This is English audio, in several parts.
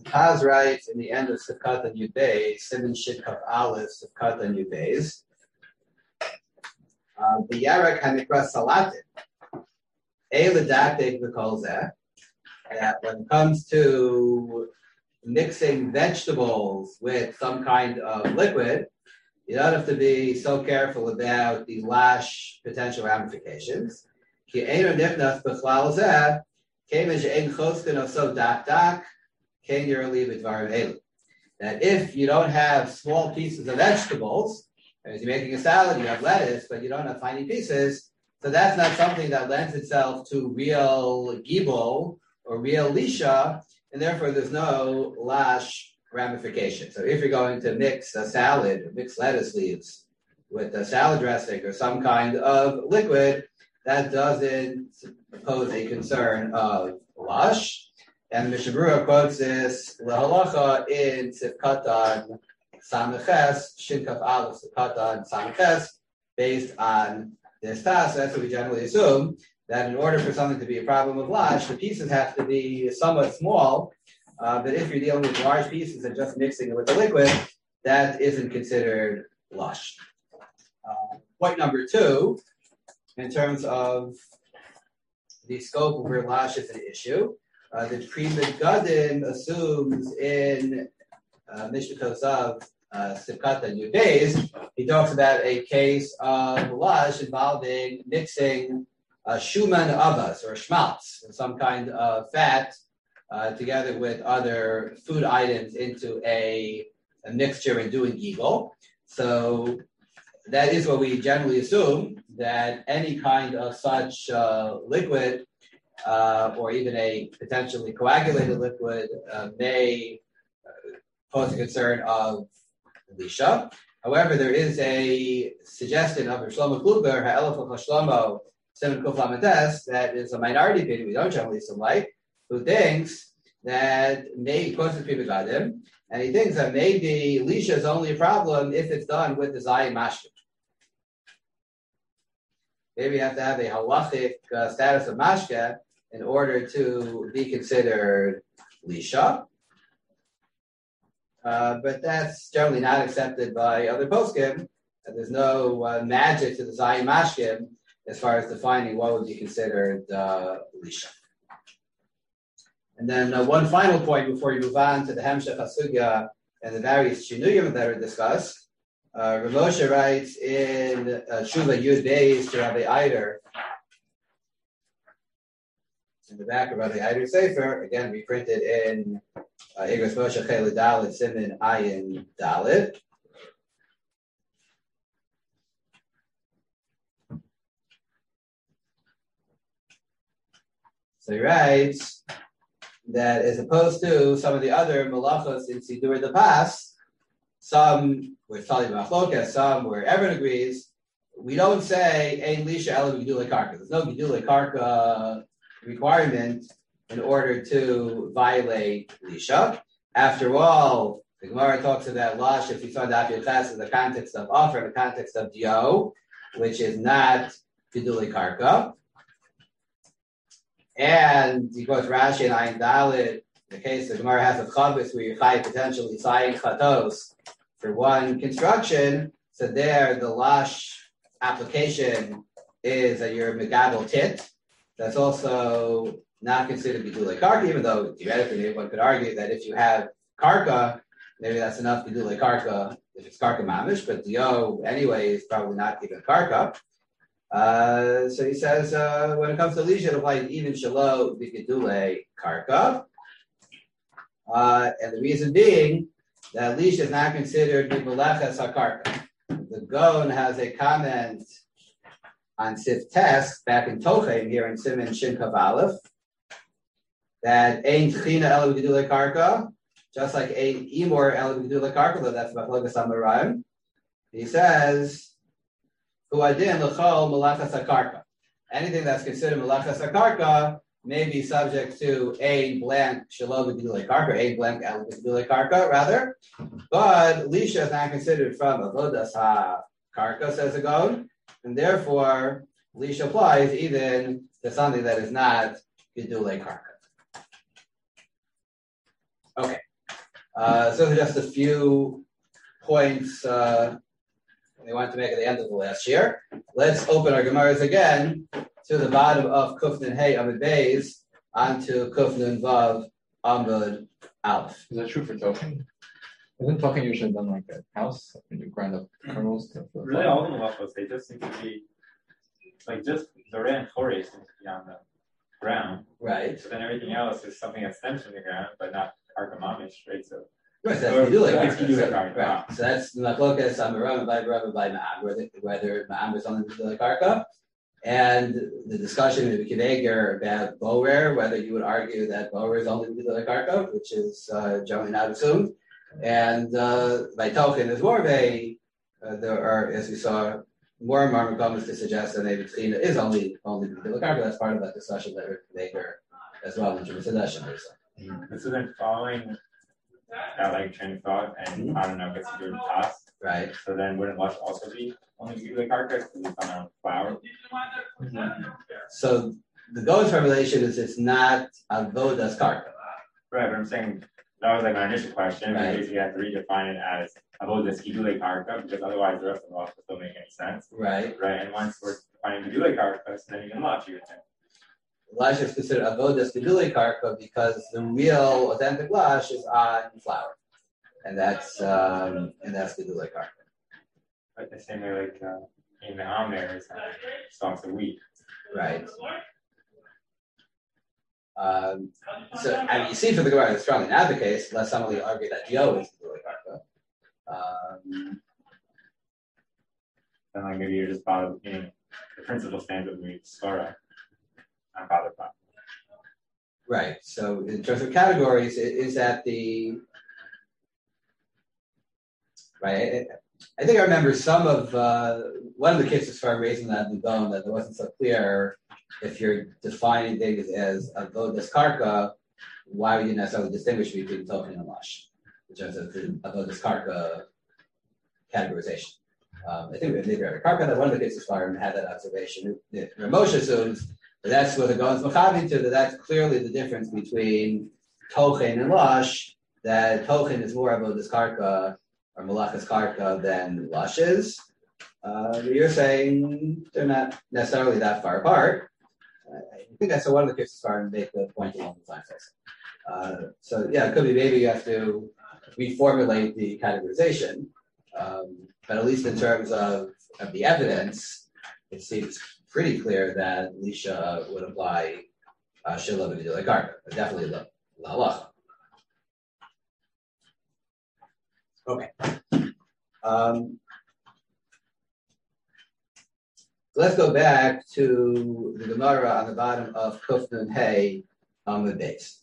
Paz writes in the end of Sivkat and Yud Beis, Siman Shin Kaf Aleph, Sivkat and Yud Beis, the Yarek Hanikra Salatin, Eladaktik V'Kol that when it comes to mixing vegetables with some kind of liquid, you don't have to be so careful about the lash potential ramifications. That if you don't have small pieces of vegetables, as you're making a salad, you have lettuce, but you don't have tiny pieces, so that's not something that lends itself to real gibel or real lisha, and therefore there's no lash ramification. So if you're going to mix a salad, or mix lettuce leaves with a salad dressing or some kind of liquid, that doesn't pose a concern of lash. And Mishnah Berurah quotes this lahalacha in Sivkatan Samiches, Shinkaf Aleph Sivkatan Samiches, based on this task. That's what we generally assume, that in order for something to be a problem of lash, the pieces have to be somewhat small. But if you're dealing with large pieces and just mixing it with the liquid, that isn't considered lash. Point number 2, in terms of the scope of where lash is an issue, the Pri Megadim assumes in Mishnah Tosav Sivkat and Yud Beis, he talks about a case of lash involving mixing shuman avas or schmaltz, or some kind of fat, together with other food items into a mixture and doing gigel. So that is what we generally assume, that any kind of such liquid or even a potentially coagulated liquid may pose a concern of lisha. However, there is a suggestion of Shlomo Kluber, Ha'elef of Shlomo, Siman Kuf Lamed Tes, that is a minority opinion we don't generally like, who thinks that maybe, of course, it's Pri Megadim, and he thinks that maybe lisha is only a problem if it's done with the Zayin Mashkin. Maybe you have to have a halachic status of mashke in order to be considered lisha. But that's generally not accepted by other poskim. There's no magic to the Zayin Mashkim as far as defining what would be considered lisha. And then one final point before you move on to the Hemshech HaSugya and the various shinuyim that are discussed. Rav Moshe writes in Shuva Yud Beis to Rabbi Eider, in the back of Rabbi Eider's Sefer, again reprinted in Igros Moshe Chele Dalet Siman Ayin Dalet. So he writes that as opposed to some of the other malachos in Sidur the past, some we're talking about Chlokas, some where everyone agrees, we don't say Ein Lisha Ela B'Gedulei Karka. There's no Gedulei Karka requirement in order to violate Lisha. After all, the Gemara talks about Lash, if you saw Daf Yochas in the context of offer, in the context of Dio, which is not Gedulei Karka. And he quotes Rashi and Ayin Dalet, the case the Gemara has a Chavos where you chai potentially Zayin Chatos for one construction, so there the lash application is that you're megadol tit. That's also not considered gedulei karka, even though theoretically one could argue that if you have karka, maybe that's enough gedulei karka if it's karka mamish, but dio anyway is probably not even karka. So he says when it comes to lisha, it applies even shalo gedulei karka, and the reason being that lisha is not considered mimeleches hakarka. The Gon has a comment on Sif Tes back in Tochem here in Siman Shin Kaf Aleph that Ein Tchina Ela B'Gedulei Karka, just like Ein Imor Ela B'Gedulei Karka, though that's Machlokas Amoraim. He says, Hu Adin L'Chol Melachas HaKarka. Anything that's considered Melachas HaKarka may be subject to Ein blank Shelo B'Gedulei Karka, Ein blank Ela B'Gedulei Karka, rather. But Lisha is not considered from Avodas HaKarka, says the Gon, and therefore Lisha applies even to something that is not Gedulei Karka. Okay, So just a few points we wanted to make at the end of the last year. Let's open our Gemaras again to the bottom of Kufnun Hey Amud Beis onto Kufnun Vav Amud Aleph. Is that true for Token? Isn't Token usually done like a house when you grind up kernels? Really, all the malachos, they just seem to be like just the and Torah seems to be on the ground. Right. So then everything else is something that stems from the ground, but not Arkamamish, right? So right, so that's Gedulei Karka. Right. So that's Machlokas Amaram by Rabba by Ma'am, whether Ma'am is on the Karka. And the discussion in the Kiveger about Borer, whether you would argue that Borer is only the Karka, which is generally not assumed. And by Tochen is more of a, there are, as we saw, more and more comments to suggest that maybe Tzina is only the Karka. That's part of that discussion that Kiveger as well in terms of Sedeshin. So then following that like train of thought, and I don't know, gets to do the task. Right. So then wouldn't Lush also be only the Karka because it's on a flower? Mm-hmm. So the Go's formulation is it's not Avodas Karka. Right, but I'm saying that was like my initial question. Right. Basically, you have to redefine it as Avodas Gidulei Karka because otherwise the rest of the law don't make any sense. Right. Right, and once we're defining Gidulei Karka, so then you can Lush, you would think. Lash is considered avodas gedulei karka because the real authentic lash is on flour, and that's gedulei karka. Like the same way, like in the Amer is stalks of wheat. Right. So I mean, you see for the Gemara, it's strongly not the case, unless somebody argue that Gio is gedulei karka. Then like maybe you're just bothered in the principle stands of wheat skara. I'm bothered by. Right. So in terms of categories, is that the right? I think I remember some of one of the kids as far raising that in the bone that it wasn't so clear if you're defining things as avodas karka, why would you necessarily distinguish between token and lush in terms of the avodas karka categorization? I think maybe Karka that one of the kids as far had that observation. Moshe assumes. But that's where the Gaon's Machavi to, that's clearly the difference between Tochen and Lush, that Tochen is more about this Karka, or Malachas Karka, than Lush is. You're saying they're not necessarily that far apart. I think that's one of the cases far and make the point along the lines. So yeah, it could be maybe you have to reformulate the categorization, but at least in terms of the evidence, it seems pretty clear that Lisha would apply Shila B'Gedulei Karka, but definitely the halacha. Okay. Let's go back to the Gemara on the bottom of Kufnun Hey Amud Beis.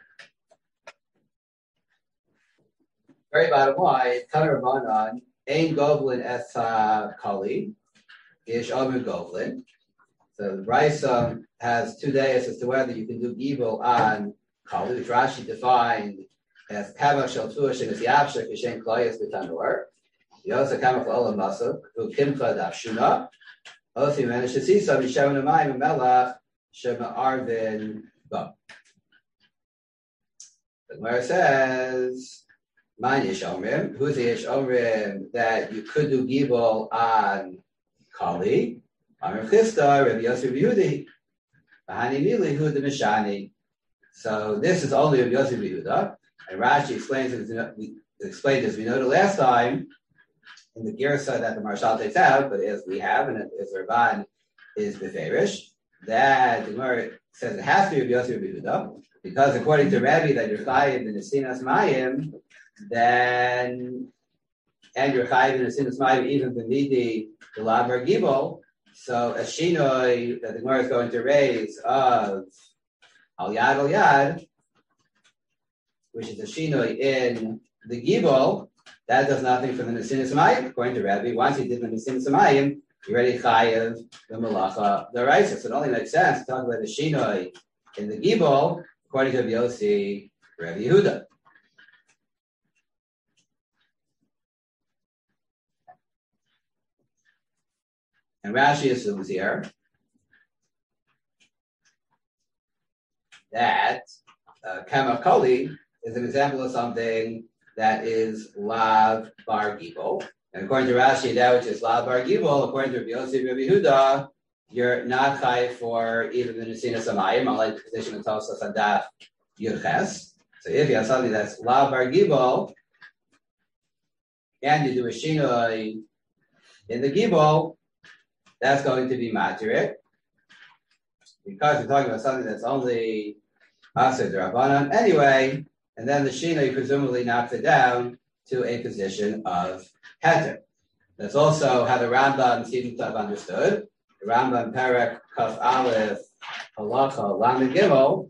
Very bottom line, Taner Rabbanan, Ein Govlin Es Kali, Ish Amud Govlin. So the Raisa has 2 days as to whether you can do evil on Kali, which Rashi defined as Kama Shel Tuash and Yavshak Yishen Klayas B'Tanur. You also Kama for Olam Masuk, who Kimcha Dafshuna, also you managed to see some Yishavan Amayim and Melach, Shema Arvin Ba. The Gemara says, Man Yesh Omrim, who's the Yesh Omrim that you could do evil on Kali? Amr Chisda, Rabbi Yosef Yehudi, Bahani Mili, who the Mishani. So this is only Rabbi Yosef Yehuda, and Rashi explains as we noted last time in the Girsa that the Marshal takes out, but as we have, and as Rabban is Beferish, that the Gemara says it has to be Rabbi Yosef Yehuda, because according to Rabbi that you're chayiv in the Sinas Mayim, then and you're chayiv in the Sinas Mayim even b'midi the Labar Gibel. So a shinoi that the Gemara is going to raise of al yad, which is a shinoi in the Gibel, that does nothing for the Nesinas Mayim. According to Rabbi, once he did the Nesinas Mayim, he already chayev the malacha the Raisa. So it only makes sense to talk about the shinoi in the Gibel, according to Yossi, Rabbi Yehuda. And Rashi assumes here that Kamakoli is an example of something that is lav bar gibel. And according to Rashi, that which is lav bar gibel, according to Rabbi Yossi Rabbi Yehuda, you're not chayiv for even the Nesina Samayim, unlike the position of Tosas Adaf Yurches. So if you have something that's lav bar gibel, and you do a shinoi in the gibel, that's going to be matirik. Because we're talking about something that's only Asir D'Rabbanan anyway, and then the shinoi presumably knocks it down to a position of heter. That's also how the Rambam seems to have understood. The Rambam Perek Kaf Aleph Halacha Lamed Gimel.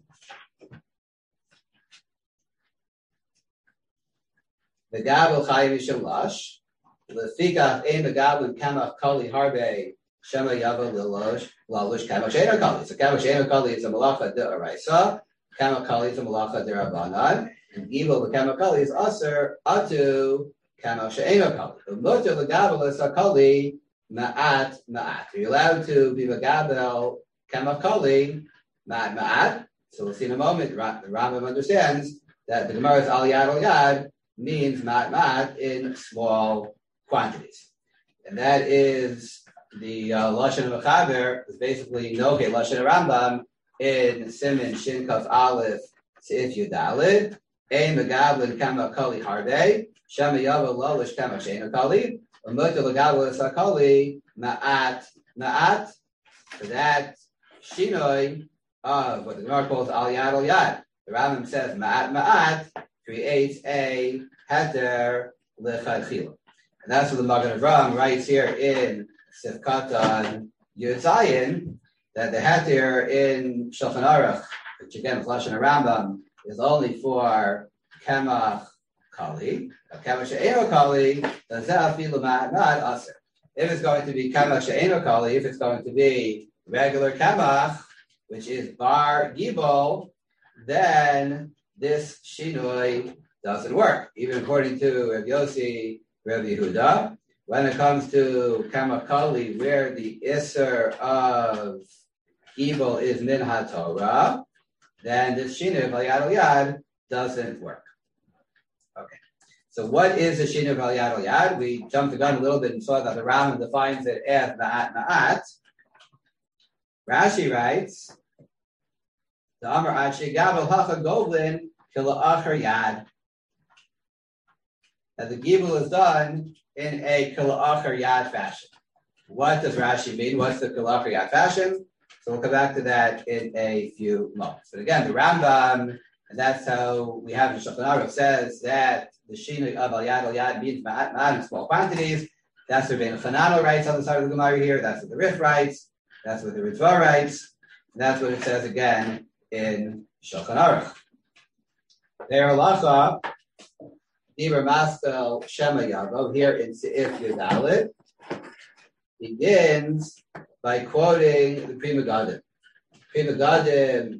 The Gabel Chayiv Shelash. Lefikach Ein Megabel Kamach Kali Harbe Shema Yava Lilosh Lalush Kamach Sheina Kali. So Kamach Sheina Kali is a Malacha D'Oraisa. Kamach Kali is a Malacha D'Rabbanan. And Gibel the Kamach Kali is Aser Atu Kamach Sheina Kali. The Mutter the Gabel is a Kali Ma'at. You're allowed to be Megabel Kamach Kali Ma'at. So we'll see in a moment. The Rambam understands that the Gemara's Al Yad means Ma'at in small quantities. And that is the Lashon of Mechaber, is basically Noge Lashon Rambam in Siman Shin Kaf Aleph Seif Yudalid, Ein Megablin Kama Kali Harbe, Shema Yava Lolish Kama Sheina Kali, Umuta Legabel Sakali, Ma'at. So that Shinoi of what the Gemara calls Al Yad. The Rambam says Ma'at creates a heter lechadchila. And that's what the Magen Avraham writes here in Sifkatan Yud Zayin, that the heter in Shulchan Aruch, which again is Lashon Rambam, is only for Kemach Kali. Kemach She'eno Kali, Afilu Ma'at Aser. If it's going to be Kemach She'eno Kali, if it's going to be regular Kemach, which is Bar Gibel, then this Shinoi doesn't work. Even according to Rabbi Yossi, Rabbi Yehuda, when it comes to Kamakali, where the Isser of evil is Min HaTorah, then this Shinoi of Al Yad doesn't work. Okay. So what is the Shinoi of Al Yad? We jumped the gun a little bit and saw that the Rambam defines it as Ma'at. Rashi writes, the Amar Ashi Gabel Hacha Goblin Kila Achar Yad. That the gibel is done in a Kila Achar Yad fashion. What does Rashi mean? What's the Kila Achar Yad fashion? So we'll come back to that in a few moments. But again, the Rambam, and that's how we have in Shulchan Aruch, says that the Shinoi of Al Yad means Ma'at in small quantities. That's what Rabbeinu Chananel writes on the side of the Gemara here. That's what the Rif writes. That's what the Ritva writes. And that's what it says again in Shulchan Aruch. There, Halacha, Diber Maskal Shema Yavo, here in Seif Yudalit, begins by quoting the Pri Megadim. Pri Megadim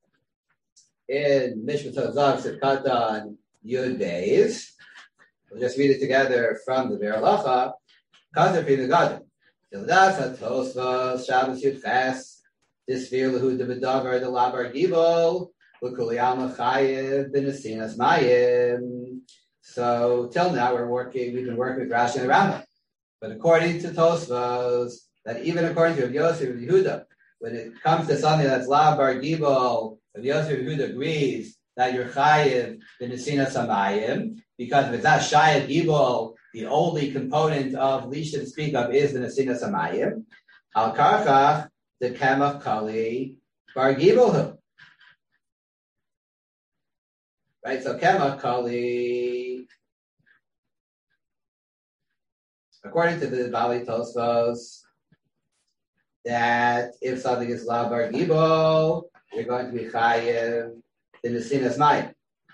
in Mishpat Zav Sivkatan Yud Beis. We'll just read it together from the Be'er Halacha. Kata Pri Megadim. Tildas HaTosvos Shabbos Yud Ches Disfir Lehu Debedavar the Labar Gibol L'Kuliyam L'Chayev B'Nesinas Mayim. So till now we've been working with Rashi and the Rambam. But according to Tosfos, that even according to Rabbi Yossi and Yehuda, when it comes to something that's Labar Gibol, Rabbi Yossi and Yehuda agrees that you're Chayev B'Nesinas Mayim, because if it's not Shayev Gibol, the only component of leash to speak of is the Nesinas Hamayim. Al Karchach, the Kemach Kali, Bar Gibelhu. Right, so Kemach Kali, according to the Bali Tosfos, that if something is La Bar Gibel, you're going to be Chayev the Nesinas Mayim.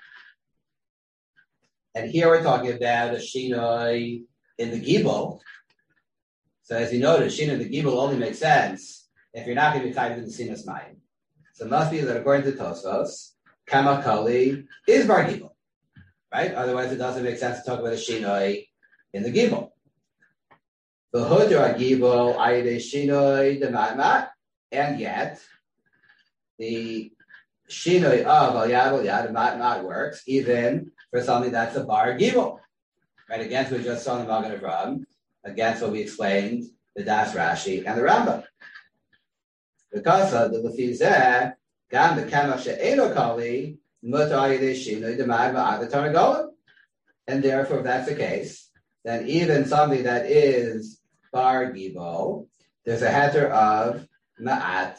And here we're talking about a Shinoi in the Gibel. So as you notice, Shinoi in the Gibel only makes sense if you're not going to be Chayiv in the Sinas Mayim. So it must be that according to Tosfos, Kama Kali is Bar Gibel. Right? Otherwise it doesn't make sense to talk about a Shinoi in the Gibel. The Hudra Gibel, Ayde Shinoi, the Ma'at, and yet the shinoi of al yad not works even for something that's a bar gibel. Right, against what we just saw in the Magen Avraham, against what we explained, the Das Rashi and the Rambam. Because of the Lefizeh, Gam the Kamach She'eno Kali, Mutar Yidei Shinoi Demag Ma'ad Tarnagolim. And therefore, if that's the case, then even something that is bar gibel, there's a heter of ma'at.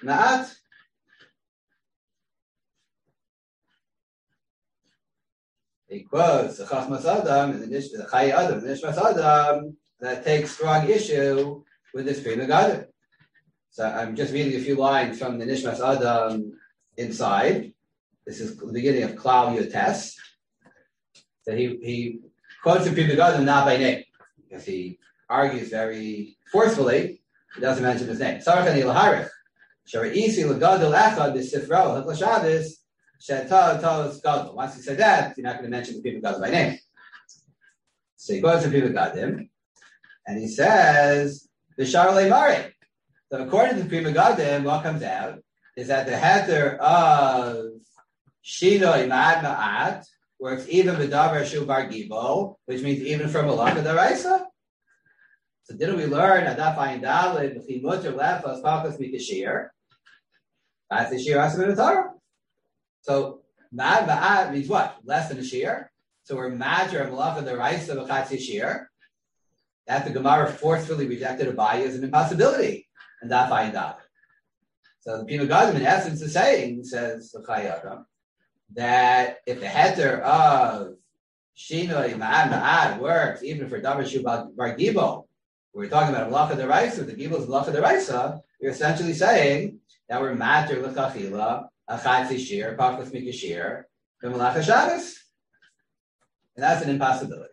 He quotes the Chachmas Adam and the Chai Adam, the Nishmas Adam, that takes strong issue with this Pri Megadim. So I'm just reading a few lines from the Nishmas Adam inside. This is the beginning of Klal Yotes. That he quotes the Pri Megadim not by name, because he argues very forcefully. He doesn't mention his name. Sarachani Laharich, Shara'isi Lagadol Echad B'Sifro Hakla Shabbos. Once he said that, you're not going to mention the Pri Megadim by name. So he goes to Pri Megadim, and he says, Bishar Leimari. So according to the Pri Megadim, what comes out is that the heter of Shinoi Ma'at works even with Davar Shu Bar Gibel, which means even from Malaka Daraisa. So didn't we learn Adaf Ayin Daled B'chi Mutter Lefas Pakas Mikashir? That's the Shir Asim in the Torah. So Ma'at means what? Less than a shear. So we're Matter of Malaka Daraisa B'chatzi Shir. That the Gemara forcefully rejected Abaye as an impossibility. And Adaf Ayin Daled. So the Pri Megadim in essence is saying, says the Chai Adam, that if the heter of Shinoi Ma'ad works even for Davar Shu Bar Gibel, we're talking about Malacha Deraisa, the Gibel is Malacha Deraisa, you're essentially saying that we're Matter L'Chachila, Achatzi Shir, Pakas Mikashir, from Malacha Shabbos. And that's an impossibility.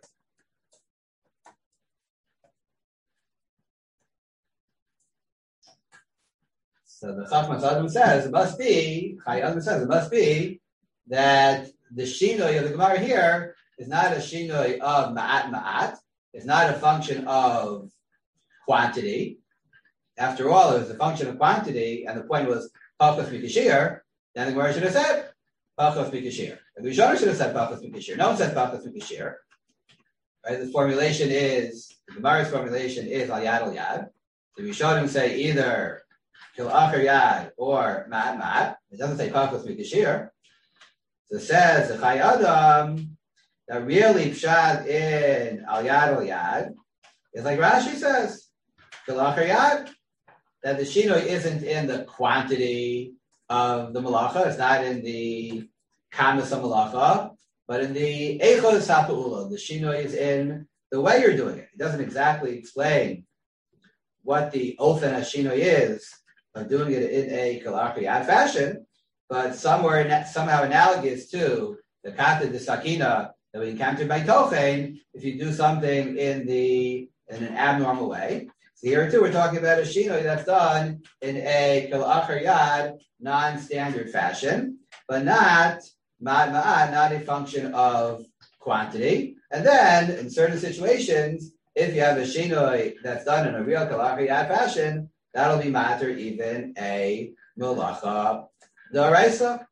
So the Chachmas Adam says it must be, Chai Adam says it must be that the shinoi of the Gemara here is not a shinoi of ma'at. It's not a function of quantity. After all, it was a function of quantity, and the point was Pachos Mikashir. Then the Gemara should have said Pachos Mikashir. The Rishonah should have said Pachos Mikashir. No one said Pachos Mikashir. Right? The Gemara's formulation is al yad. The Rishonim say either Kil Acher Yad or Ma'at. It doesn't say Pachos Mikashir. So it says the Chai Adam that really pshat in al yad is like Rashi says, Kil Acher Yad, that the shinoi isn't in the quantity of the malacha, it's not in the kamas malacha, but in the eichos ha'pa'ula. The shinoi is in the way you're doing it. It doesn't exactly explain what the ofen ha'shinoi is of doing it in a Kil Acher Yad fashion, but somehow analogous to the kata de sakina that we encountered by Tochen, if you do something in an abnormal way. So here too, we're talking about a shinoi that's done in a Kil Acher Yad non-standard fashion, but not a function of quantity. And then in certain situations, if you have a shinoi that's done in a real Kil Acher Yad fashion, that'll be matter even a Malacha D'Oraisa.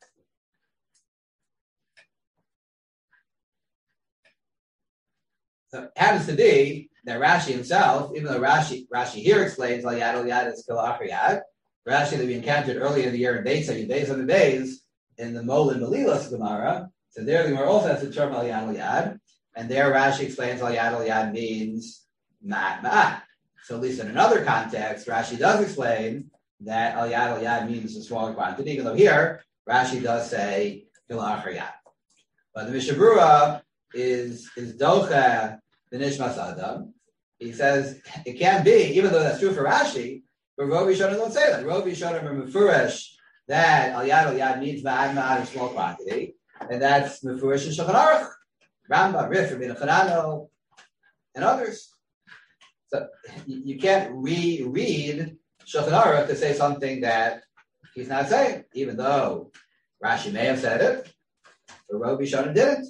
So it happens to be that Rashi himself, even though Rashi here explains al yad is Kil Acher Yad, Rashi that we encountered earlier in the year in Beis on the days in the Molin Melilas Gemara, so there the Gemara also has the term al yad, and there Rashi explains al yad means ma'at. So at least in another context, Rashi does explain that al yad means a smaller quantity, even though here Rashi does say Kil Acher Yad. But the Mishnah Berurah is docha the Nishmas Adam. He says it can't be, even though that's true for Rashi, but Rov Yishonim don't say that. Rov Yishonim are mefurish that al yad means ma'at in small quantity, and that's mefurish in Shulchan Aruch, Rambam, Rif, Rabbi Chananel, and others. So you can't reread Shulchan Aruch to say something that he's not saying, even though Rashi may have said it, but Rov Yishonim didn't.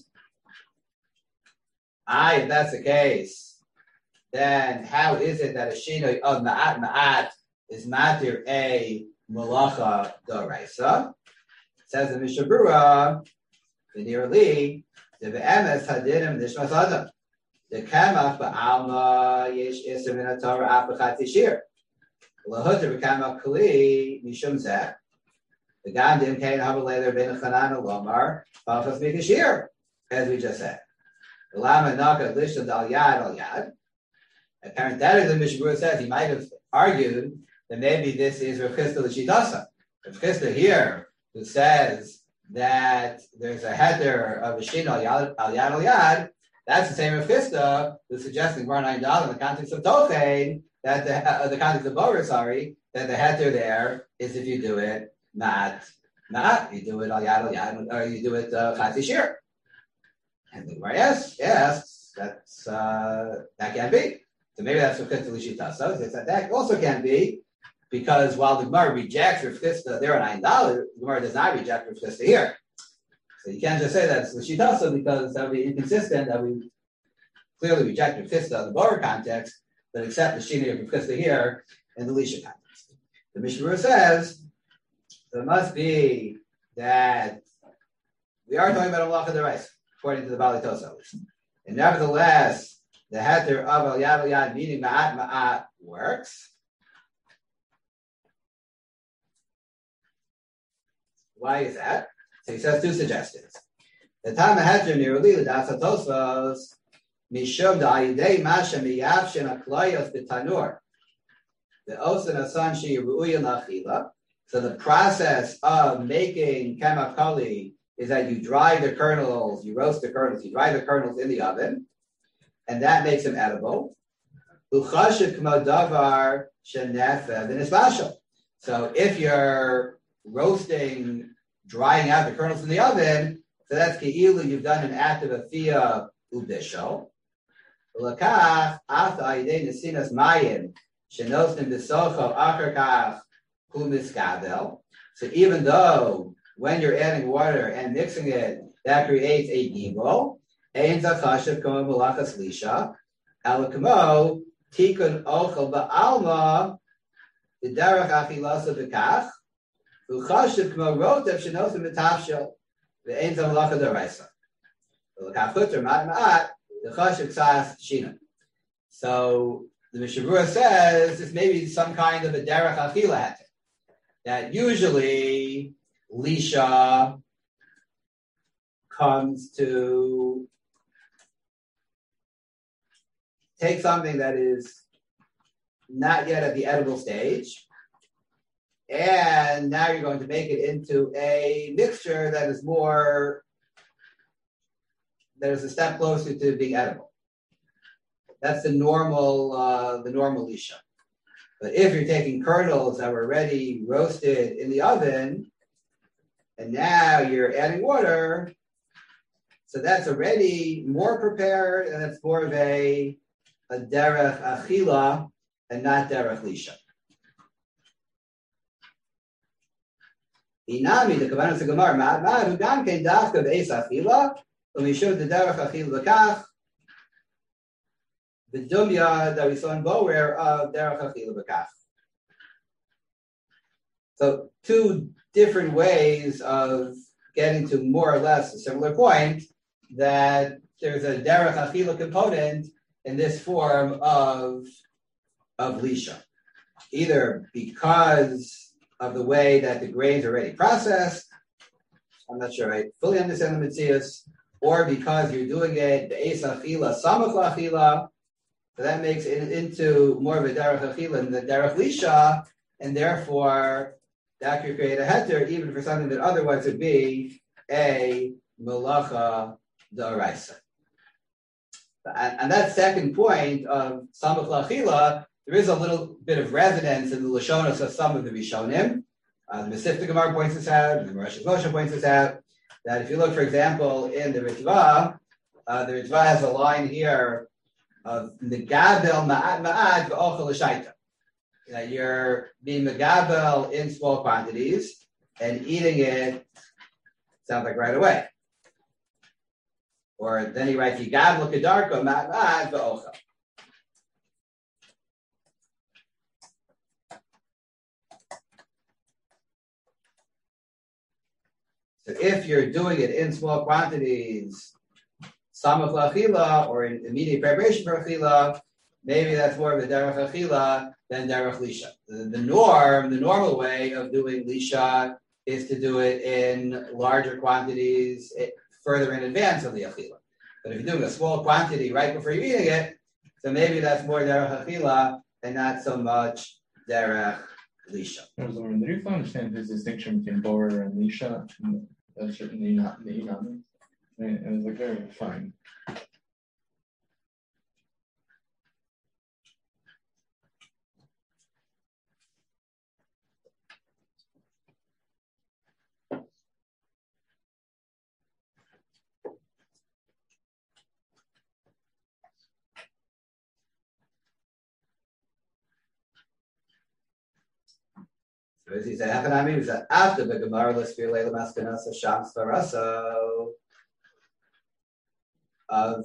If that's the case, then how is it that a shinoi of ma'at is matir a malacha d'oraisa? says the Mishnah Berurah, the nearly the be'emes hadinim nishmas adam. The kamach ba'alma yesh isim in a Torah apachat yishir. Lahuter b'kamach kli mishum zeh. The gandim kain habaleder ben chanan lomar b'afas mikashir, as we just said. The lama naka lishad al yad. And parenthetically, the Mishnah Berurah says he might have argued that maybe this is Rav Chisda l'shitasa. Rav Chisda here, who says that there's a header of a shin al yad, that's the same Rav Chisda who's suggesting Bar 9 in the context of Tochein, that the context of Borer, that the header there is if you do it not, you do it al yad, or you do it chatzi shir. And the Gemara yes, that's that can't be. So maybe that's Rav Chisda l'shitasa. They said that also can't be, because while the Gemara rejects Rav Chisda there at $9, the Gemara does not reject Rav Chisda here. So you can't just say that it's l'shitasa, because that would be inconsistent. That we clearly reject Rav Chisda in the Borer context, but accept the shini of Rav Chisda here in the Lisha context. The Mishnah Berurah says there must be that we are talking about a malacha d'oraisa, according to the Bali Tosa. And nevertheless, the heter of al yad meaning ma'at works. Why is that? So he says two suggestions. The time of heter nearly the das Tosfos mishum da'idei masha miyavshin aklayos b'tanur the osan asan she ru'uyin lachila. So the process of making kamakali is that you dry the kernels, you roast the kernels, you dry the kernels in the oven, and that makes them edible. So if you're roasting, drying out the kernels in the oven, so that's ke'ilu, you've done an act of afiyah ubisho. So even though when you're adding water and mixing it, that creates a gibel, ein zachashav kamo malachas lisha, alakamo tikun ochel ba'alma v'derech achilasa v'kach v'chashav kamo rotev shenosim v'tafshel v'ein zamalacha d'oraisa v'lakach chuter ma'at v'chashav ksas shina. So the Mishnah Berurah says it's maybe some kind of a derech achila heter, that usually Lisha comes to take something that is not yet at the edible stage, and now you're going to make it into a mixture that is a step closer to being edible. That's the normal Lisha. But if you're taking kernels that were already roasted in the oven, and now you're adding water, so that's already more prepared, and it's more of a derech achila and not derech lisha. Inami, the Kavanah Gemara, ma'ad who gam kein dafka v'eis achila, u'mishud the derech achila v'kach, the dumya that we saw in Borer of derech achila v'kach. So two different ways of getting to more or less a similar point, that there's a derech achila component in this form of lisha, either because of the way that the grains are already processed. I'm not sure I fully understand the mitzias, or because you're doing it be'es achila samach la'achila, so that makes it into more of a derech achila than the derech lisha, and therefore that could create a heter even for something that otherwise would be a malacha d'oraisa. And that second point of samach la'achila, there is a little bit of resonance in the lashonos of some of the Rishonim. The Mesivta Gemara points this out, and the Rosh Moshe points this out, that if you look, for example, in the Ritva has a line here of Megabel ma'ad v'ochel l'shaita, that you're being megabel in small quantities and eating it, sounds like right away. Or then he writes, Yigabel kedarko ma'ad v'ochel. So if you're doing it in small quantities, samach la'achila, or in immediate preparation for achila, maybe that's more of a derech achila than derech lisha. The normal way of doing lisha is to do it in larger quantities further in advance of the achila. But if you're doing a small quantity right before you're eating it, so maybe that's more derech achila and not so much derech lisha. Did you understand his distinction between borer and lisha? That's certainly not the inami. It was like very fine. So as he said, Hachanami was after the Gemara L'Spir Leila Maskanasa Shams Faraso of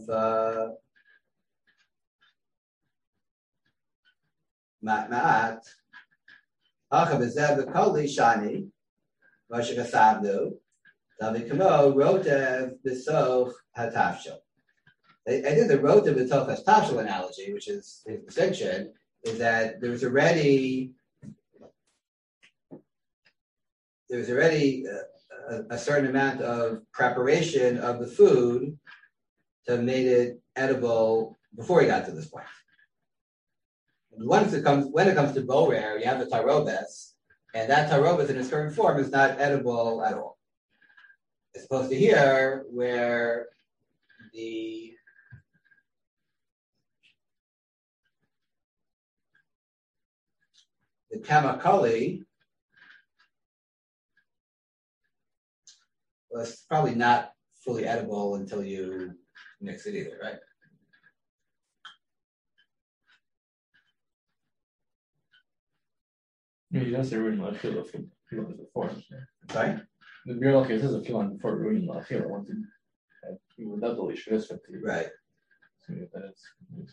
Ma'at Hacha B'Zev V'Koli Shani Moshe Kasavdu David Kamo Rotev B'Soch HaTavshel. I think the Rotev B'Soch HaTavshel analogy, which is his distinction, is that there was already a certain amount of preparation of the food to have made it edible before he got to this point. And when it comes to borer, you have the tarobes, and that tarobes in its current form is not edible at all. As opposed to here, where the kamakali was probably not fully edible until you mix it either, right? Yeah, he does say ruin la'achila before. Sorry? The beer case is a filan before ruin la'achila. Once without the leash, it is 50. Right. So that is.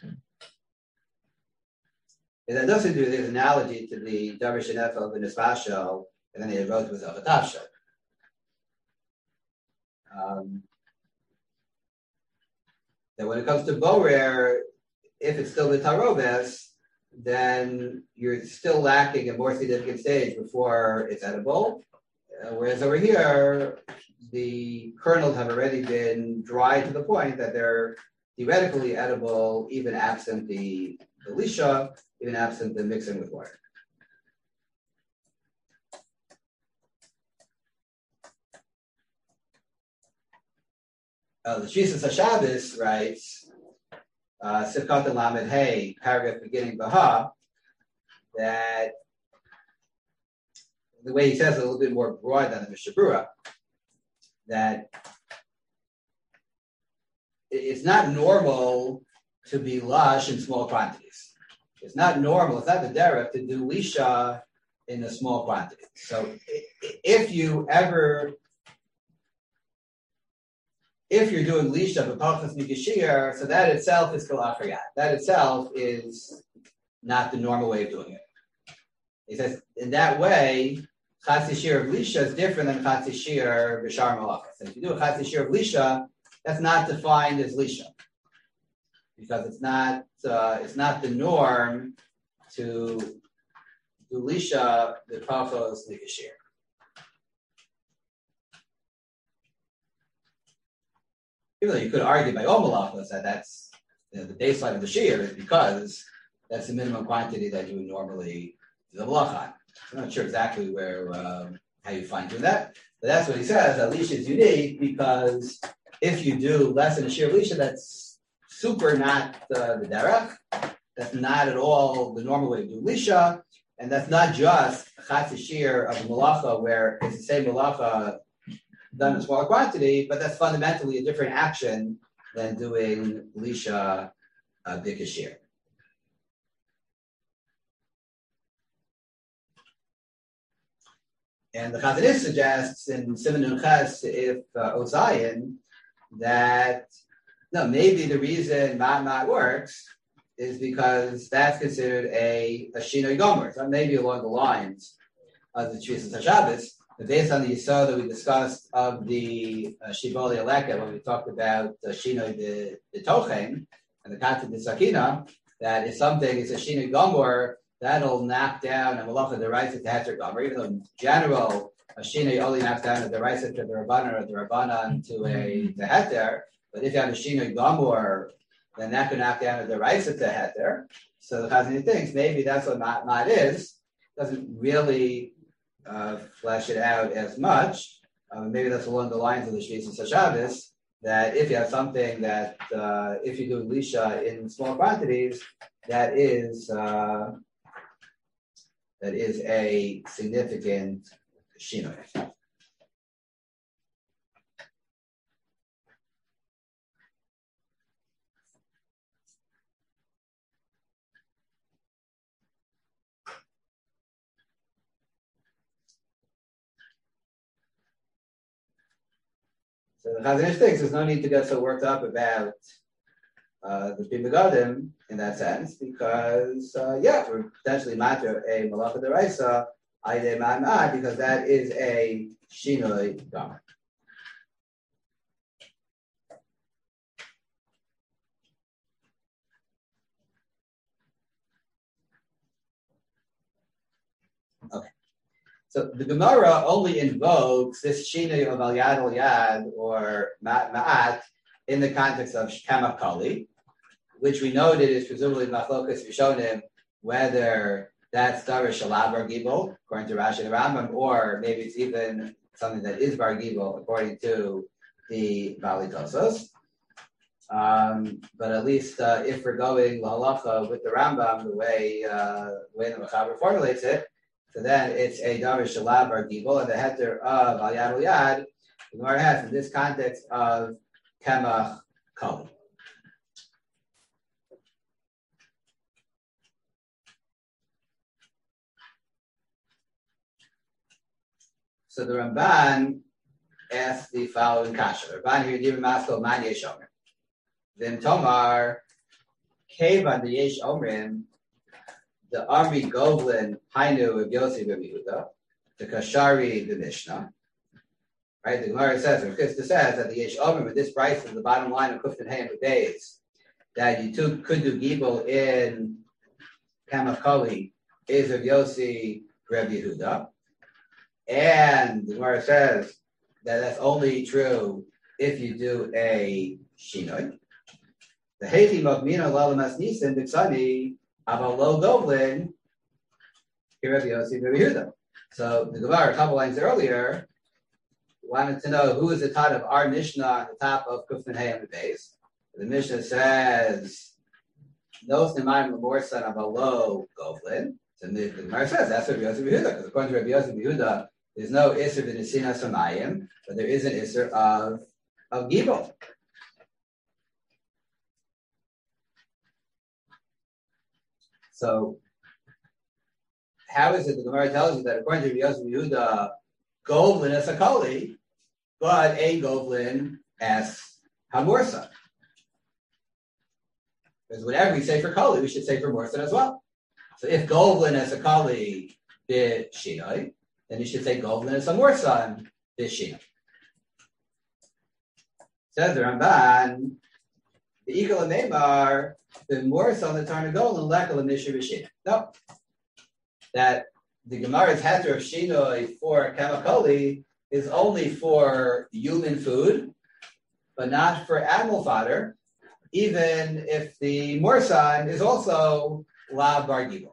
And that doesn't do this analogy to the Darvish and Ethel of the Nisbashel, and then they wrote with Avatavshel. That when it comes to borer, if it's still the tarobes, then you're still lacking a more significant stage before it's edible. Whereas over here, the kernels have already been dried to the point that they're theoretically edible, even absent the lisha, even absent the mixing with water. The Shvisas HaShabbos writes, Sivkat and Lamed Hey, paragraph beginning Baha, that the way he says it a little bit more broad than the Mishnah Berurah, that it's not normal to be lush in small quantities. It's not normal, it's not the derech to do lisha in a small quantity. So if you're doing lisha b'pachas mikashir, so that itself is kalafriyat. That itself is not the normal way of doing it. He says in that way, chatzi shir of lisha is different than chatzi shir b'shar malachas. And if you do a chatzi shir of lisha, that's not defined as lisha because it's not the norm to do lisha b'pachas mikashir. Even though you could argue by Omalachos that that's the baseline of the shear is because that's the minimum quantity that you would normally do the malach on. I'm not sure exactly where how you fine tune that, but that's what he says. That lisha is unique because if you do less than a shear lisha, that's super not the derech. That's not at all the normal way to do lisha, and that's not just a chatzi shear of a malacha where it's the same malacha done in a smaller quantity, but that's fundamentally a different action than doing lisha b'kashir. And the Chazon Ish suggests in Siman Nun Ches if Ozayin that no, maybe the reason Ma'at works is because that's considered a Shinoi Gomer. So maybe along the lines of the Shvisas HaShabbos, based on the yisod that we discussed of the Shiboli Aleka, when we talked about Shinoi the Tochen, and the concept of the Sakina, that if something is a Shinoi Gomor, that'll knock down a Malacha the Raisa to Heter Gomor, even though in general, a Shinoi only knocks down the Raisa to the Rabbanan or the Rabbanan to the Heter, but if you have a Shinoi Gomor, then that could knock down the Raisa to Heter. So the Chazani thinks maybe that's what Ma'at is, doesn't really flesh it out as much. Maybe that's along the lines of the Shvis and Shabbos, that if you have something that, if you do Lisha in small quantities, that is a significant Shinoi. So the Chazon Ish thinks there's no need to get so worked up about the Pri Megadim in that sense, because we're potentially matter a Malacha Deraisa Aydei Ma'amad, because that is a Shinoi Gomer. Okay. So the Gemara only invokes this Shinoi of Al Yad Al Yad or Ma'at in the context of Shkama Kali, which we noted is presumably Machlokas Rishonim, whether that's Darish Shalab Bar Gibel, according to Rashi and Rambam, or maybe it's even something that is Bar Gibel, according to the Bali Tosos. But at least if we're going Lahalacha with the Rambam, the way the Mechaber formulates it, so then it's a Darish Shalab Bar Gibel, and the heter of Al Yad Al Yad, the Gemara has in this context of Kemach Kali. So the Ramban asked the following kasha. Ramban here, Divin Maskal Man Yesh Omrim. Then Tomar, Kevan the Yesh Omrim, the Amri Govlin Hainu of Yosef of Yehuda, the Kashari the Mishnah. Right, the Gemara says, or Chista says that the Yesh Omrim with this price is the bottom line of Kuftan Hayim for days, that you could do Gibel in Kamakali is of Yossi Reb Yehuda. And the Gemara says that that's only true if you do a Shinoi. The Heichim of Mina Lalamas Nisan Diksani Avalo Govlin Reb Yossi Reb Yehuda. So the Gemara, a couple lines earlier, wanted to know who is the top of our Mishnah on the top of Kufman Hay on the base. The Mishnah says, Nos Nemaim Lamorsan Avalo Govlin. So the Gemara says that's Reb Yossi Reb Yehuda, because according to Reb Yossi Reb Yehuda, there's no Isser V'Nesina Samayim, but there is an Isser of Gibel. So, how is it the Gemara tells you that according to Yosef Yehuda, Govlin as a Kali, but a Govlin as Hamorsa? Because whatever we say for Kali, we should say for Morsa as well. So if Govlin as a Kali did Shinoi, then you should say Govlin as a Morsa did Shinoi. Says the Ramban, the Ikal Neymar, the Morsa on the Tarnagol and Lekal and Nisha B'Shinoi. No. That the Gemara's heter of Shinoi for Kamakoli is only for human food, but not for animal fodder, even if the Morsan is also La Bar Gibel.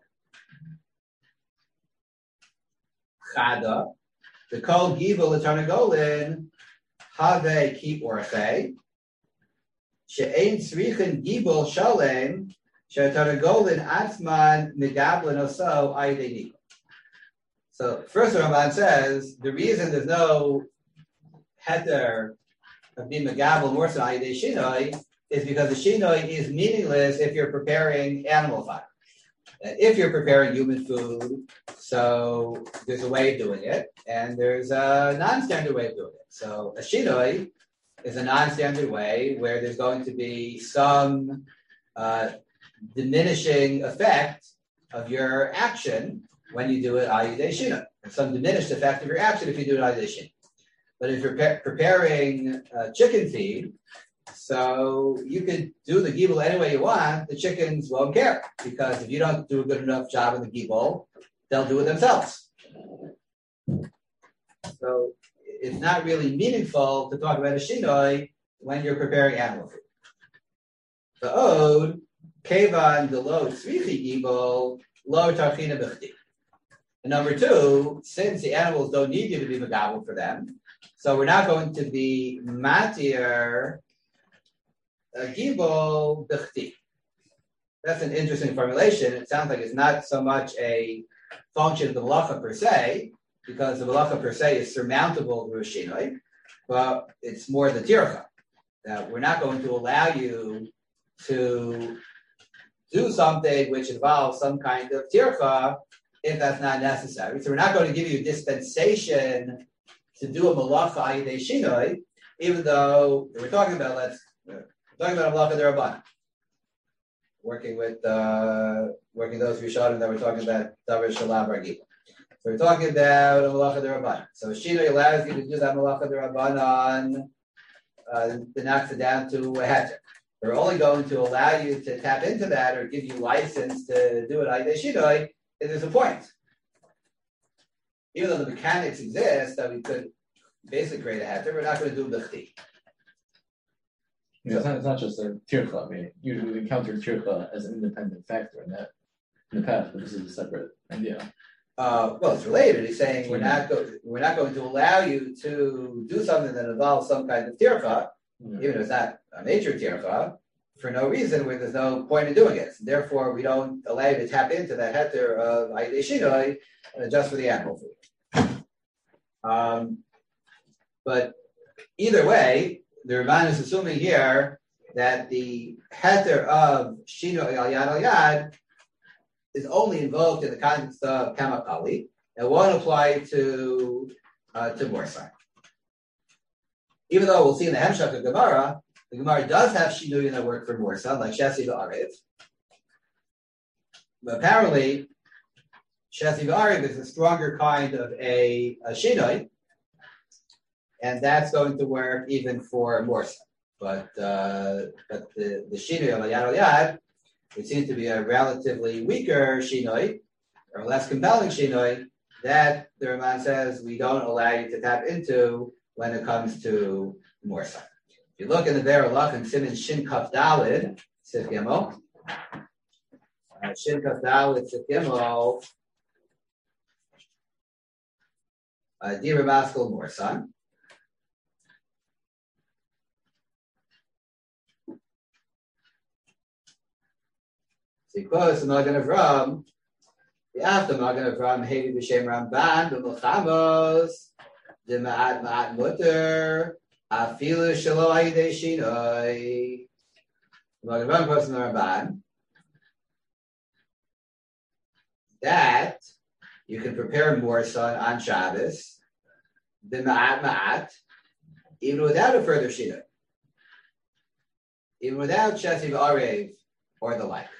Chada, the Kol Gibel Tarnagolin, Have Ki Orche, She'ein Tzrichen Gibel Shalem, She'tarnagolin Atzman Megablin Oso Aydei Niko. So first Ramban says the reason there's no heter of being Megabel Morsa Aydei Shinoi is because the Shinoi is meaningless if you're preparing animal fodder. If you're preparing human food, so there's a way of doing it, and there's a non-standard way of doing it. So a Shinoi is a non-standard way where there's going to be some diminishing effect of your action, when you do it ayidei shina. There's some diminished effective reaction if you do it ayidei shina. But if you're preparing chicken feed, so you could do the gibel any way you want, the chickens won't care, because if you don't do a good enough job in the gibel, they'll do it themselves. So it's not really meaningful to talk about a shinoi when you're preparing animal food. The ode, kevan de lo tzrichi gibel, lo tarchina b'chdi. And number two, since the animals don't need you to be megabel for them, so we're not going to be matir gibel b'chdi. That's an interesting formulation. It sounds like it's not so much a function of the malacha per se, because the malacha per se is surmountable through a shinoi, but it's more the tircha. That we're not going to allow you to do something which involves some kind of tircha if that's not necessary. So we're not going to give you dispensation to do a malacha ayidei shinoi, even though we're talking about a malacha derabbanan. Working those rishonim that we're talking about davar shalav ragil. So we're talking about a malacha derabbanan. So shinoi allows you to do that malacha derabbanan, to knock it down to a heter. We're only going to allow you to tap into that or give you license to do it ayidei shinoi if there's a point. Even though the mechanics exist that we could basically create a heter, we're not going to do b'chti. It's not just a tircha. I mean, usually we encounter tircha as an independent factor in the past, but this is a separate idea. Well, it's related. He's saying we're not going to allow you to do something that involves some kind of tircha, even if it's not a major tircha, for no reason where there's no point in doing it. So therefore, we don't allow you to tap into that heter of ayidei shinoi just for the animal food. But either way, the Ramban is assuming here that the heter of shinoi al yad is only invoked in the context of kamakali and won't apply to morsai. Even though we'll see in the Hemshach of Gemara, the Gemara does have shinuyim that work for morsa, like shesi v'arev. But apparently, shesi v'arev is a stronger kind of a shinui, and that's going to work even for morsa. But the shinui of yad al yad, it seems to be a relatively weaker shinoi, or less compelling shinoi, that the Ramban says we don't allow you to tap into when it comes to morsa. If you look in the Be'er Halach and Siman Shin Kaf Dalid, Sif Gimel, Shin Kaf Dalid, Sif Gimel, Dira Maskal Morsa. So he quotes the Magen Avram, the after Magen Avram, Hevi B'Shem Ramban, B'Milchamos, the Ma'at Mutter, Afilu Shelo Ayidei Shinoi. Magen Avram quotes the Ramban that you can prepare morsa on Shabbos, the Ma'at, even without a further Shinoi, even without Shesi V'Arev or the like.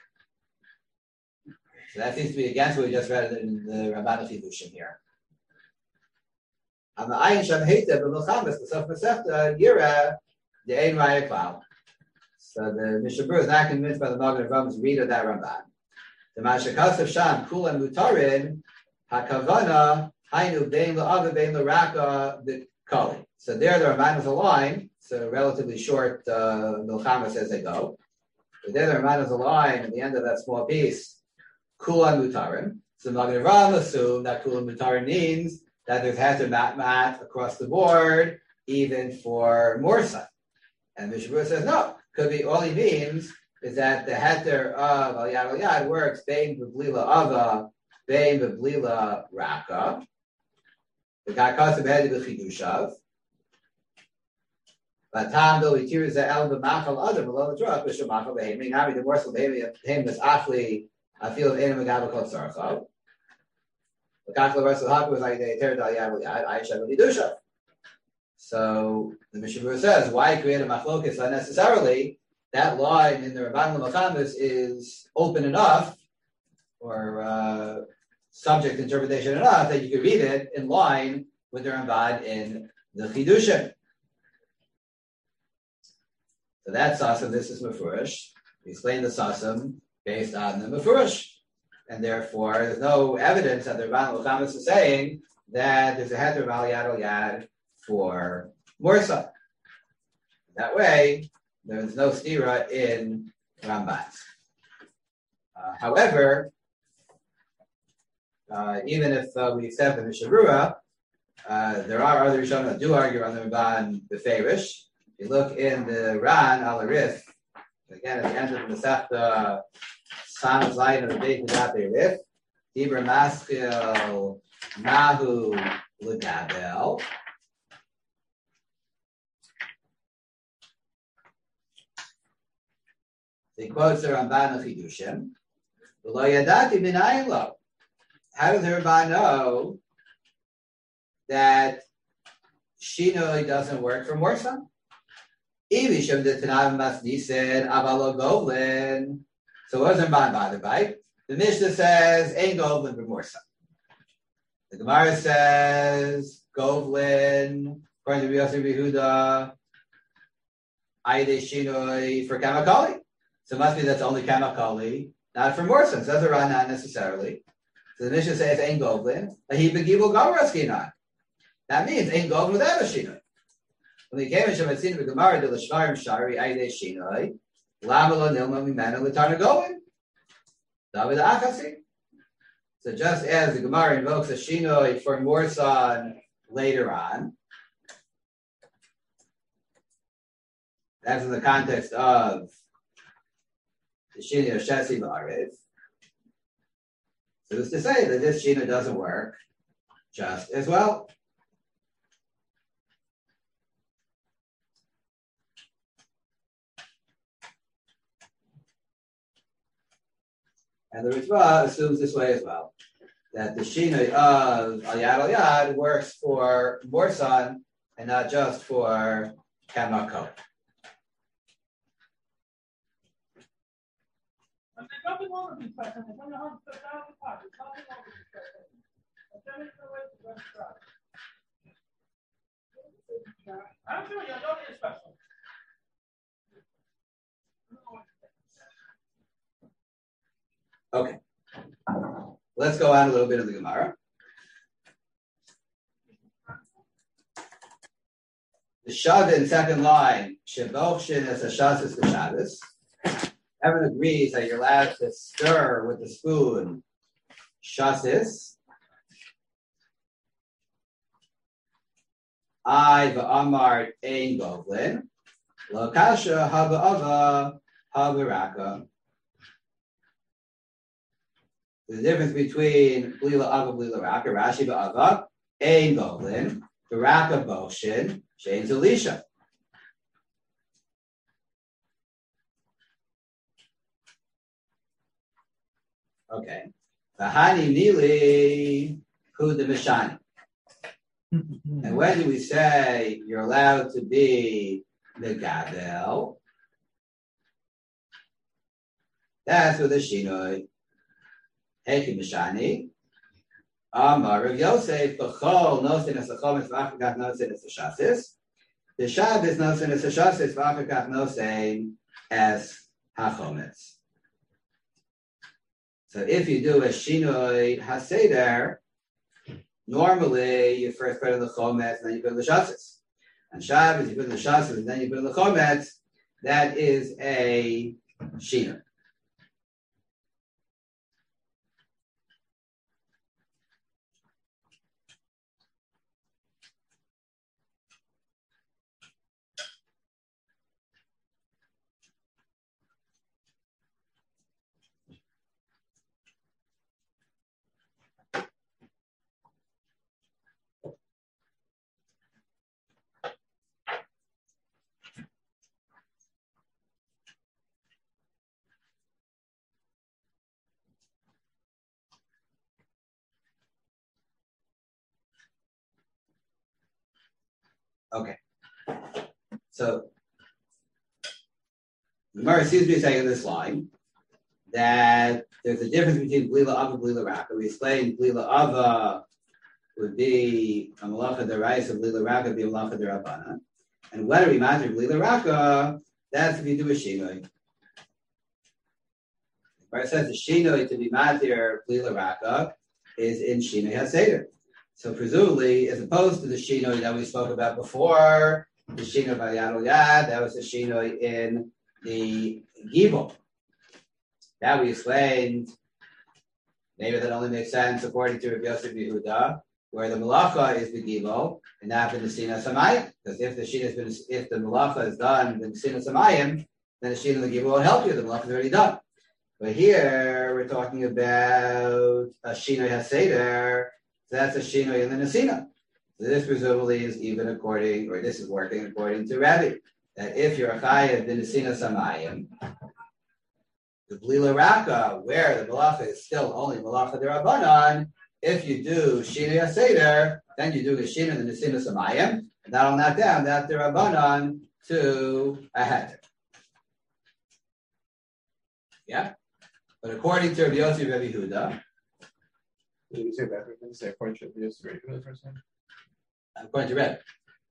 So that seems to be against what we just read in the Rabbanu Chidushim here. On the Ayin Shem Heitev b'Milchamas B'Sof Masechta Yira De'ein Raya Klal. So the Mishnah Berurah is not convinced by the Magen Avram's read of that Ramban. The Mashakasav Sham Kulan Mutarin Hakavana Hainu Bein La'ava Bein La'Raka B'Kali. So there the Ramban is a line. It's a relatively short Milchamas as they go. But there the Ramban is a line at the end of that small piece. Kulan Mutarin. So Magen Avram assumed that Kulan Mutarin means that there's heter mat across the board, even for morsa. And Mishnah Berurah says no. Could be all he means is that the heter of al yad works bein b'blila ava, bein b'blila raka. The guy kasev heter b'chidushav. Batam do itir ze'el b'machal adam below the drug b'shemachal beheming. Having the morsel beheming him is achli. I feel in a megabel called sarchav. The kachla versus haku is like they tear dal yad yad. I should be dusha. So the Mishnah Berurah says, why create a machlokas unnecessarily? That line in the Rabban L'Machamis is open enough, or subject interpretation enough that you could read it in line with the Ramban in the Chidushim. So that Sasam, this is Mefurish. We explain the Sasam based on the Mefurish. And therefore, there's no evidence that the Ramban Lachamis is saying that there's a heter of al yad for Morsa. That way, there's no stira in Rambans. However, even if we accept the Mishavura, there are other Rishonim that do argue on the Ramban Beferish. If you look in the Ran al Arif, again at the end of the Masechta Sam Zayin of the Beit Midat Arif, Dibra Maskil Nahu Legabel. He quotes the Ramban of Chidushim. Lo yadati minayin lo. How does the Ramban know that Shinoi doesn't work for Morsa? Ivishim de Tanav Masnisen Avalo Govlin. So what does the Ramban bothered by? The Mishnah says ain't Govlin for Morsa. The Gemara says Govlin, according to Yosef Yehuda, Aide Shinoi for Kamakali. So it must be that's only Kamakali, not for Morsa. Says the Ran, not necessarily. So the Mishnah says ain't Govlin. That means ain't Govlin without a Shinoi. When he came in Shematzin for Gemara, the Lashvarim Shari Aide Shinoi, Lamalo Nilma Mimana Litarna Govlin. David Achasi. So just as the Gemara invokes a Shinoi for Morsa later on, that's in the context of the Shinoi of Shesi Ba'arev. So it's to say that this Shinoi doesn't work just as well. And the Ritva assumes this way as well, that the Shinoi of Al Yad works for Morsan and not just for Kamako. Nothing wrong with these questions. It's only 100,000 pockets. Nothing wrong with these questions. I'm sure you don't need a special. Okay. Let's go on a little bit of the Gemara. The Shava in second line, Shebochshin as a Shasas the Shabbos. Everyone agrees that you're allowed to stir with the spoon Shasis. I va'amar ein govlin. Lo kasha haba'ava habiraka. The difference between blila ava blila raka, Rashi ba'ava, ein govlin, baraka boshin, shein zelisha. Okay. Vahani nili hu de mishani. And when do we say you're allowed to be the gadel? That's with the shinoi. Heki mishani. Amar Rav Yosef b'chol nosin es achometz v'achakach nosin es hashasis. The Shabbos nosin es hashasis v'achakach nosin es hachometz. So if you do a shinoi haseder, normally you first put in the chometz and then you put in the shasis. On Shabbos you put in the shasis and then you put in the chometz. That is a shinoi. Okay. So the Gemara seems to be saying in this line that there's a difference between Blila Ava and Blila Raka. We explained Blila Ava would be a Malacha Deraisa, Blila Raka would be a Malacha Derabana. And when we matter Blila Raka, that's if you do a Shinoi. Where it says the Shinoi to be matter Blila Raka is in Shinoi HaSeder. So presumably, as opposed to the Shinoi that we spoke about before, the Shinoi by Yad Ol Yad, that was the Shinoi in the Gibel. Now we explained, maybe that only makes sense according to Rabbi Yosef Yehuda, where the Malacha is the Gibel, and not the Nesina Samayim. Because if the Malacha is done with Nesina Samayim, then the Shinoi and the Gibel will help you. The Malacha is already done. But here we're talking about a Shinoi HaSeder. So that's a Shinoi in the Nesina. So this presumably is even this is working according to Rabbi, that if you're a Chayav the Nesina Samayim, the Blila Raka, where the Malacha is still only Malacha Derabanan, if you do Shinoi HaSeder, then you do the Shinoi and the Nesina Samayim, and that'll knock down that Derabanan to a Heter. Yeah? But according to Rabbi Yossi Rabbi Yehuda, did we say that? We're going to say according to Rabbi Yossi Rabbi Yehuda the first time? According to Rebbe.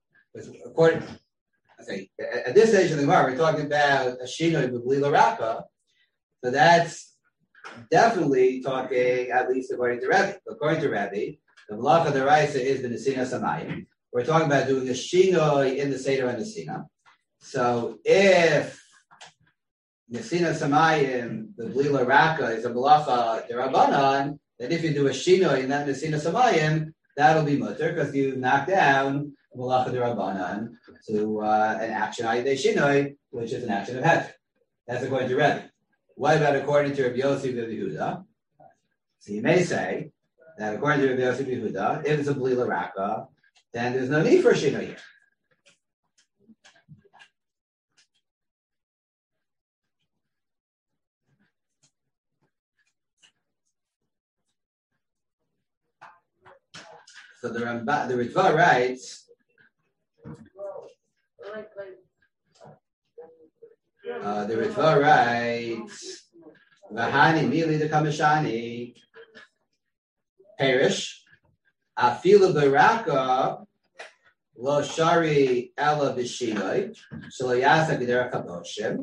At this stage of the Gemara, we're talking about a Shinoi with Blila Raka, so that's definitely talking, at least according to Rebbe. According to Rebbe, the Malacha Deraisa is the Nesina Samayim. We're talking about doing a Shinoi in the Seder and Nesina. So if Nesina Samayim, the Blila Raka, is a Malacha Derabanan, then if you do a Shinoi in that Nesina Samayim, that'll be mutter, because you knock down Malacha Derabanan to an action Ayidei Shinoi, which is an action of Heter. That's according to Rebbe. What about according to Rabbi Yossi Rabbi Yehuda? So you may say that according to Rabbi Yossi Rabbi Yehuda, if it's a Blila Raka, then there's no need for a Shinoi here. So the Ritva writes, Vahani Mili the Kamishani, Perish, Afilu Baraka, Lo Shari Ella Bishinoi, Shalayasa Gidera Kaboshim,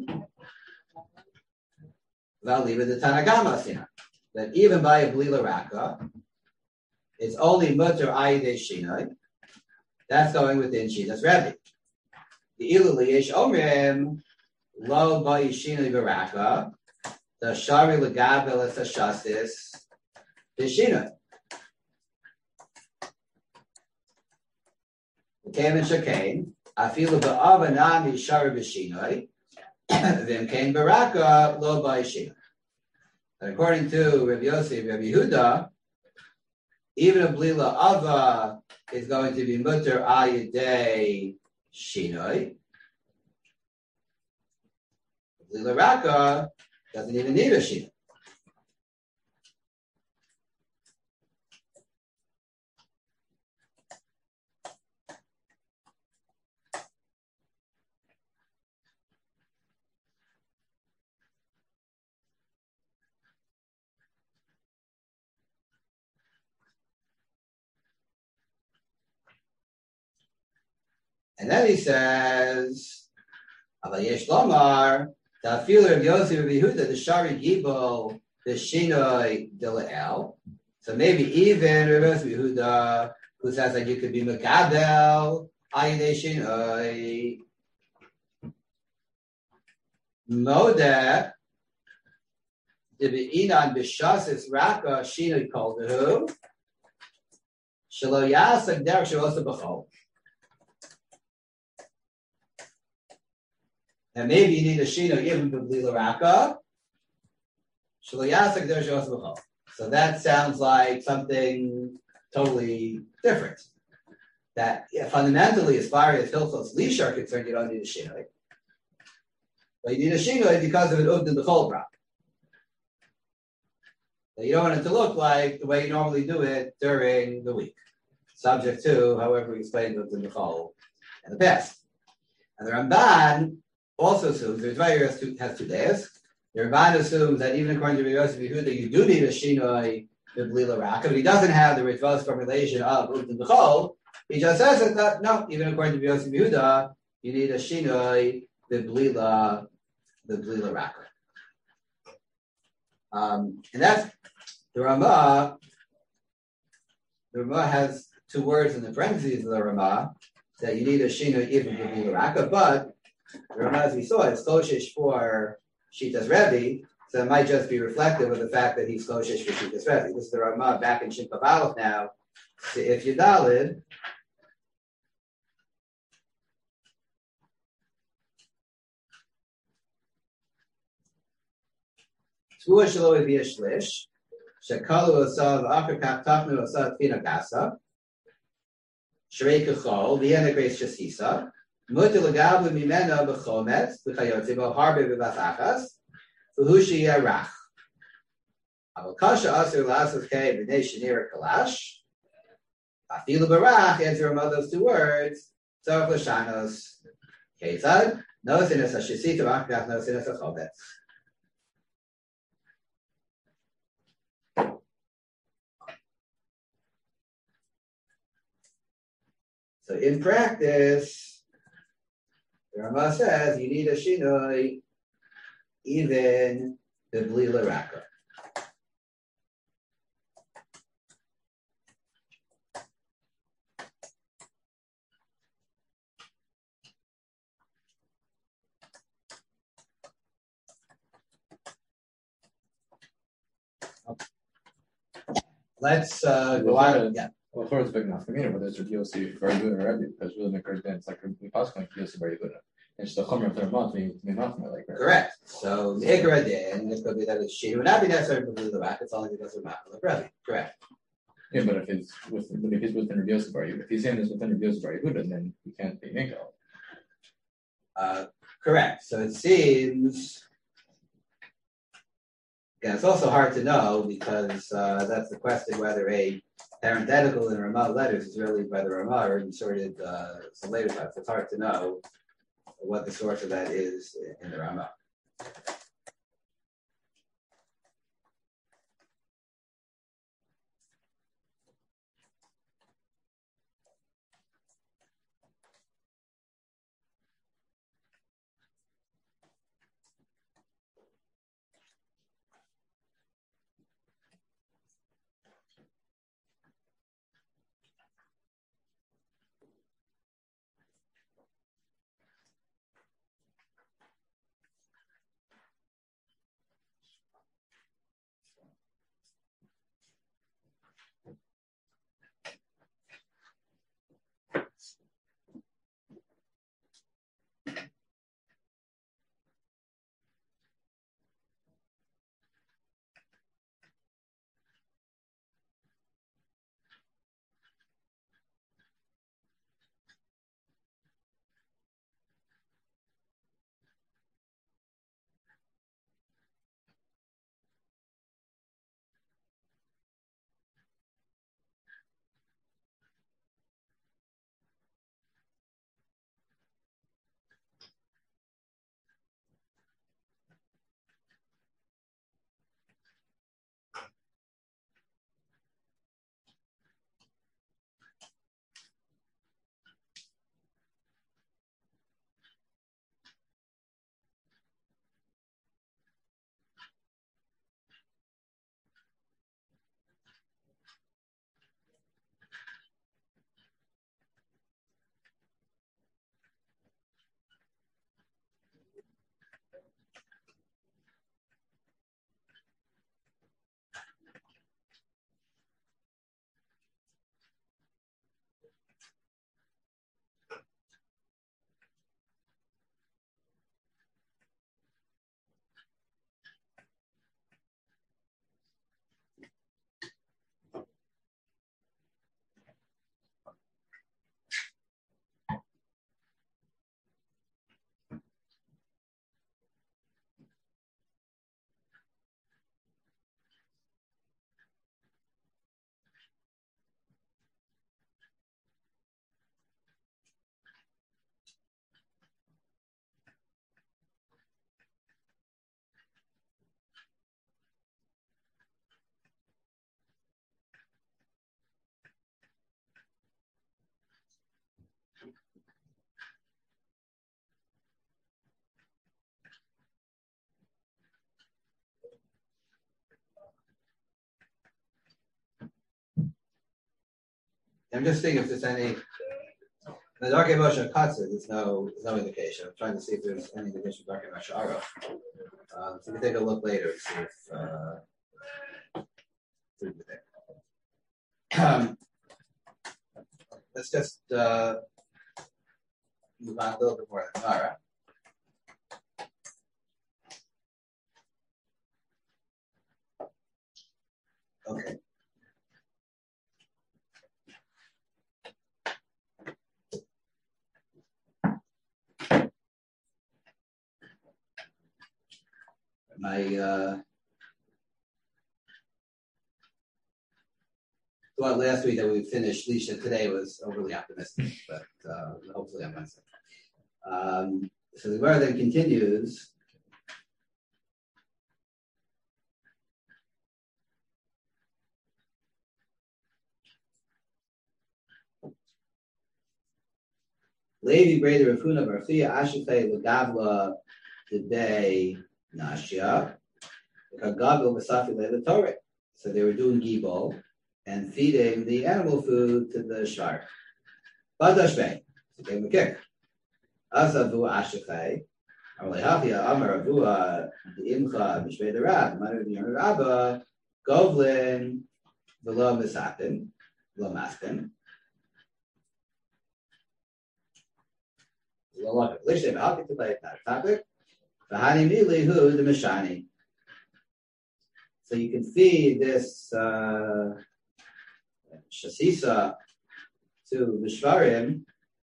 Valiva the Tanagama Sina. That even by a Blila Raka, it's only mutter ayidei shinoi. That's going within Shitas Rebbe. The ilu liyesh omrim lo ba'i shinoi baraka the shari legabel es hashastis b'shinoi. V'kein shakain afilu ba'avanami shari b'shinoi v'imkein baraka lo ba'i shinoi. According to Rabbi Yossi Rabbi Yehuda, even a Blila Ava is going to be mutter ayidei shinoi. Blila Raka doesn't even need a shinoi. And then he says, Avayesh Lomar, Tafil Rav Yossi Rabbi Yehuda, the Shari Gibel, the Shinoi Dila'el. So maybe even Rav Yossi Yehuda, who says that you could be Mekabel, Ayidei Shinoi, Modeh, the Be'inan Bishasis Raka, Shinoi Koldehu, Shalo Yasak Derek Shalosa B'chol. And maybe you need a Shino even to Blila Raka. So that sounds like something totally different. That fundamentally, as far as Hilchos Leash are concerned, you don't need a Shino. But you need a Shino because of an Ugd in the Chol Brak. You don't want it to look like the way you normally do it during the week. Subject to, however, we explained Ugd in the Chol in the past. And the Ramban also assumes the Ritva has two days. The Ramban assumes that even according to Rabbi Yosef Yehuda, you do need a shinoi b'bli l'raka, but he doesn't have the Ritvos formulation of Utin B'chol. He just says that no, even according to Rabbi Yosef Yehuda, you need a shinoi b'bli l'raka. And that's the Ramah. The Ramah has two words in the parentheses of the Ramah that you need a shinoi even b'bli l'raka, but the Ramah, as we saw, is Choshish for Shitas Rebbe, so it might just be reflective of the fact that he's Choshish for Shitas Rebbe. This is the Ramah back in Shin Kaf Aleph now. So if you Dalid, Tvua Shelo Evi Shlish, Shekalu Osav Acher Kach Tachnu Osav Tfina Gasa, Shrei Kechol, Vienna Grace Shasisa, Mutter Lagabu Mimena B'chometz, B'chayotzi Bo Harbe B'Vasachas, V'hushi Yarach. Avokasha Asur Lasos Kei B'nei Shinir Kalash, Afilu Barach, answer among those two words, Tzarech L'shanos, Ketzad, Nosinus HaShesita V'achkach Nosinus HaChometz. So in practice, the Ramah says you need a shinoi even the bli l'raka. Let's go on. Yeah. Well, for it's big enough, whether it's with Yossi very good or Rebbe, because really makers then it's like we possibly like Yossi very good. It's the chomer of their month, we not like that. Correct. So the Ikra did, and it's going to be that it's she would not be necessary to believe the rack. It's only because of the Rebbe. Correct. Yeah, but if he's within Rabbi Yossi bar Yehuda, if he's saying this within Rabbi Yossi bar Yehuda, then he can't be Minko. Correct. So it seems. Again, it's also hard to know because that's the question whether a parenthetical in Ramah letters is really by the Ramah or inserted some later time. So it's hard to know what the source of that is in the Ramah. I'm just seeing if there's any. The Darkei Moshe Katsu, there's no indication. I'm trying to see if there's any indication of Darkei Moshe Aro. So we can take a look later and see if let's just move on a little bit more to the Gemara. Okay. My thought last week that we finished Lisha today was overly optimistic, but hopefully on Wednesday. So the Gemara then continues. Levi Breder Rafuna Barfia Ashifei Lagavla today Nashia Kagabel Masafi the Torah. So they were doing gibol and feeding the animal food to the shvar. Badashbei, so gave him a kick. Asavu Ashifei Amalehafia Amar Avua the Imcha Mishbei the Rab Manu the Rabba Govlin Velo Misapin Velo Maskin. Topic. The Mishani. So you can feed this shasisa to the shvarim.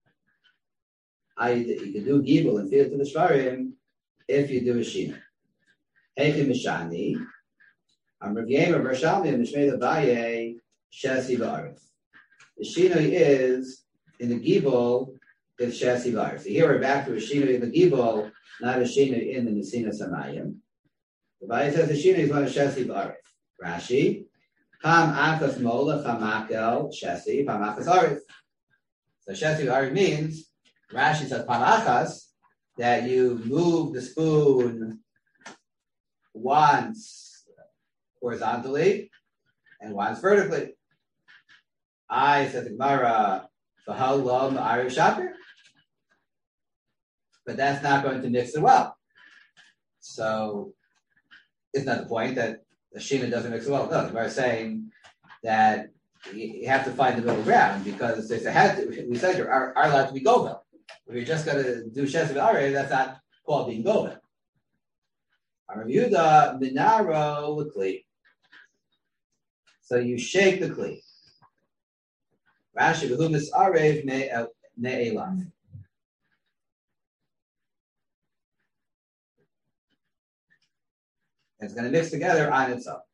You can do gibel and feed it to the shvarim if you do a shina. Heichi Mishani. Rav Yemer Bershalmi and Mishmei Abaye Shasi Ba'arif. The shina is in the gibel. It's Shasi Bar. So here we're back to a Shino in the Gibol, not a Shino in the Nesina Samayim. The Baya says the Shino is one of Shasi Bar. Rashi, Pam Akas Mola, Pam Akel, Shasi, Pam Akas Arif. So Shasi Bar means, Rashi says Pam Akas, that you move the spoon once horizontally and once vertically. I said the Gemara, for how long Arif Shapir? But that's not going to mix it well. So, isn't that the point that the Shina doesn't mix it well? No, we're saying that you have to find the middle ground because we said you are allowed to be Govel. If you're just going to do Shesiv Arif, that's not called being Govel. Rav Yehuda Minaro L'Kli. So you shake the Kli. Rashi v'humis arev ne'elav. It's going to mix together on its own.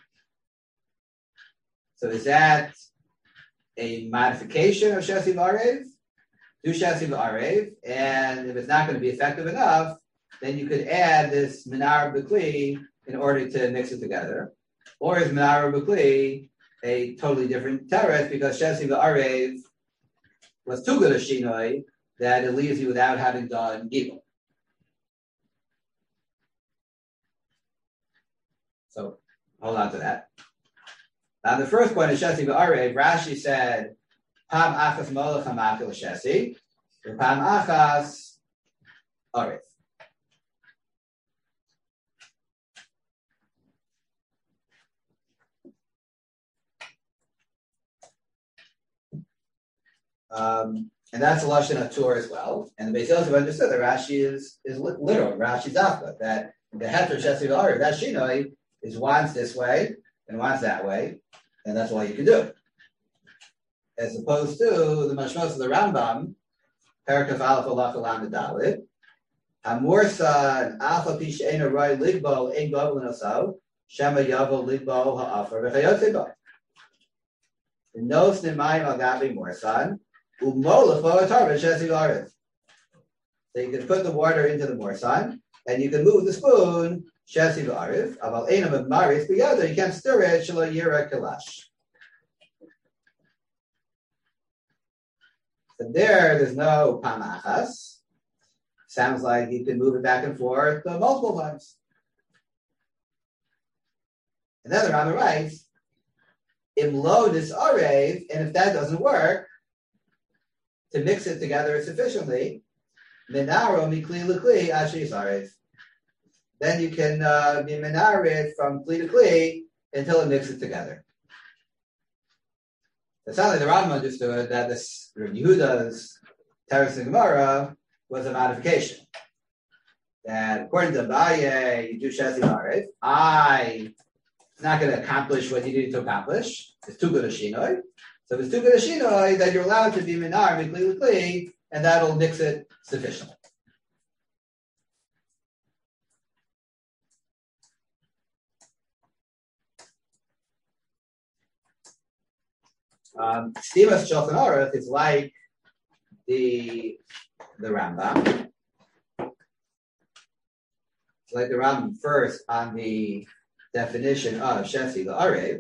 So is that a modification of Shesiv Arev? Do Shesiv Arev, and if it's not going to be effective enough, then you could add this Minar B'Kli in order to mix it together. Or is Minar B'Kli a totally different teretz because Shesi V'Arev was too good a shinoi that it leaves you without having done gibel. So hold on to that. Now the first point is Shesi V'Arev. Rashi said Pam Achas Molech Hamakil Shesi, or Pam Achas Arev. And that's a lashon of Torah as well. And the Beis Yosef understood that Rashi is literal. Rashi's afka that the heter Shesi V'Arev, that shinoi is once this way and once that way, and that's all you can do. As opposed to the mashmos of the Rambam, Parakaf Aleph Alach Alam Dalit, Hamursa and Alpha Pisheina Roy Ligbo Ein Gobel Nosav Shema Yavo Ligbo Ha'afar V'Chayotzeba. Nos Nemayim Agavi Morsan. So you can put the water into the morsan, and you can move the spoon, shesi v'arif, aval einam of maris, but you can't stir it, shelo yira kalash. So there's no pamachas. Sounds like you can move it back and forth multiple times. And then the Rambam writes, imlo nisarev, and if that doesn't work, to mix it together sufficiently, minaro mikli lekli ashi yisarev. Then you can be minarid from kli to kli until it mixes together. It sounds like the Rambam understood that this Rabbi Yehuda's Teres and Gemara was a modification. That according to Abaye, you do Shesi Marev. It's not going to accomplish what you need to accomplish. It's too good a Shinoi. So if it's too good a Shinoi, then you're allowed to be Minar, Mikli, Likli, and that'll mix it sufficiently. Stimas Shulchan Aruch is like the Rambam. It's like the Rambam first on the definition of Shesi La'arev.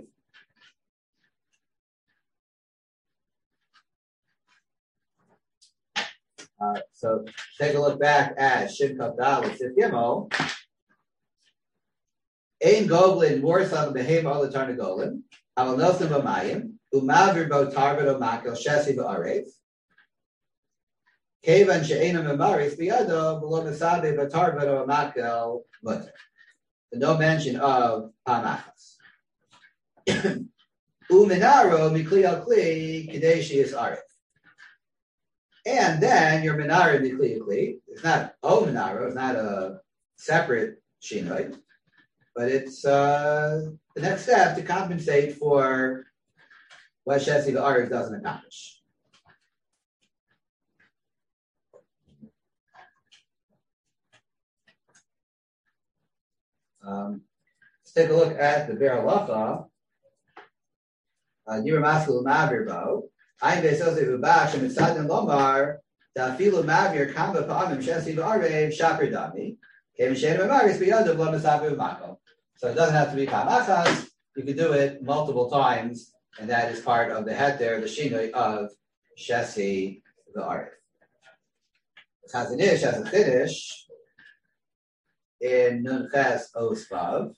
So take a look back at Shin Kaf Dalet Sif Gimel. Ein Goblin Morsam Behem Al Tarnagolim Al Nosim B'Mayim Umavir Bo Tarved O Makel Shesi La'arev. Kevan she'ena memaris biyado below mesabe v'tarvad o makel mutter. No mention of pamachas. Uminaro mikli al kli kadeshi is arif. And then your minara mikli al kli. It's not minaro. It's not a separate shinoi, but it's the next step to compensate for what shesi the arif doesn't accomplish. Let's take a look at the Be'er Halacha. Nira Maskul Mavir Bo. I'm Besoze Ubash and Mitzadin Lomar. Dafilu Mavir Kamba Pa'amim Shesi Ba'arev Shapir Dami. Kevin Shem Mamaris B'Yodov Lo Misavu Mako. So it doesn't have to be Pamachas. You can do it multiple times, and that is part of the heter, the shinoi of Shesi Ba'arev. Chazanish has a chiddush in Nun Ches Osvav.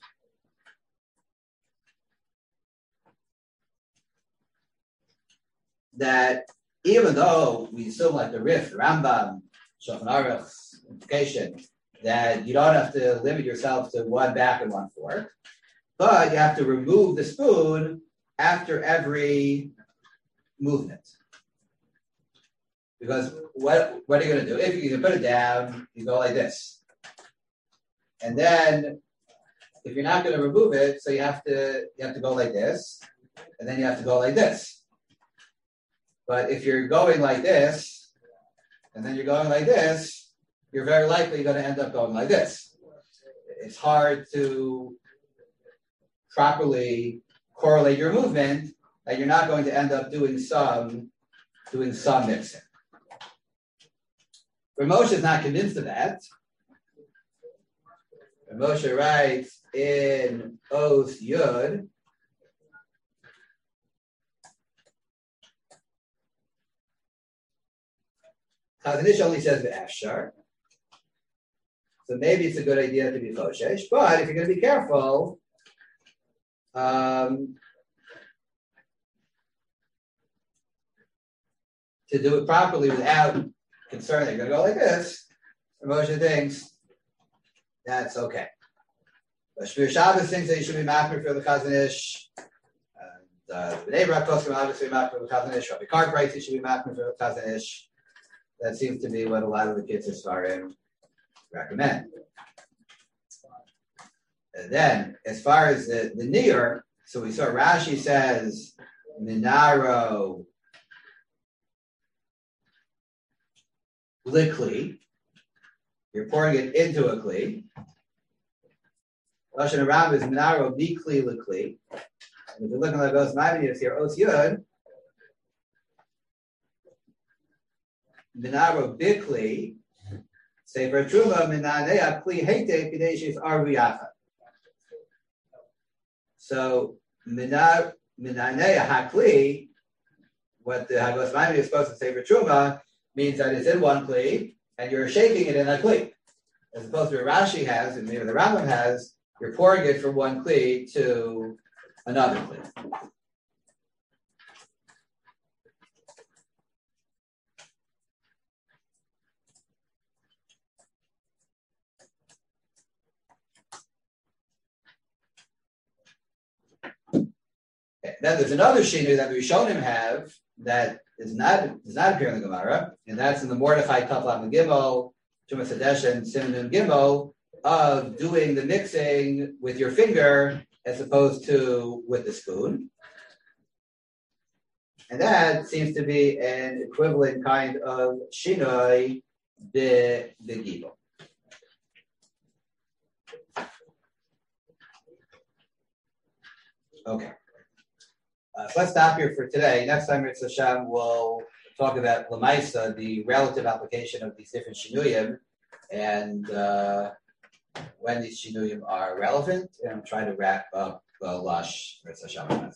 That even though we assume like the Rif, the Rambam, Shulchan Aruch's implication, that you don't have to limit yourself to one back and one fork, but you have to remove the spoon after every movement. Because what are you going to do? If you put it down, you go like this. And then, if you're not going to remove it, so you have to go like this, and then you have to go like this. But if you're going like this, and then you're going like this, you're very likely going to end up going like this. It's hard to properly correlate your movement, and you're not going to end up doing some mixing. Moshe is not convinced of that. Moshe writes in Os Yud, Chazanish only says the Afshar. So maybe it's a good idea to be Choshesh, but if you're going to be careful, to do it properly without concern that you're going to go like this, Moshe thinks that's okay. But Shmir Shabbos thinks that you should be makbid for the Chazanish. The Bnei Brak Poskim obviously makbid for the Chazanish. Rabbi Karp writes you should be makbid for the Chazanish. That seems to be what a lot of the kids as Svarim recommend. And then, as far as the Niyur, so we saw Rashi says Minaro Likli. You're pouring it into a kli. Lashon Rambam is Minaro Mikli Likli. And if you're looking at those Maimonides here, Os Yud, Minaro Bikli, Sefer Truma Minanea Kli Hete Kadeshis Arviyacha. So Minanea Hakli, what the Hagos Maimonides is supposed to say for Truma, means that it's in one kli, and you're shaking it in a kli. As opposed to what Rashi has, and maybe the Rambam has, you're pouring it from one kli to another kli. then there's another shinui that we Rishonim have that does not appear in the Gemara, and that's in the Mordechai Taflam and Gimel, Tumas Hadesh and Siman Gimel, of doing the mixing with your finger as opposed to with the spoon. And that seems to be an equivalent kind of shinoi the gibel. Okay. So let's stop here for today. Next time, Ritz Hashem, we'll talk about Lamaisa, the relative application of these different shinuyim, and when these shinuyim are relevant, and try to wrap up Lush Ritz Hashem.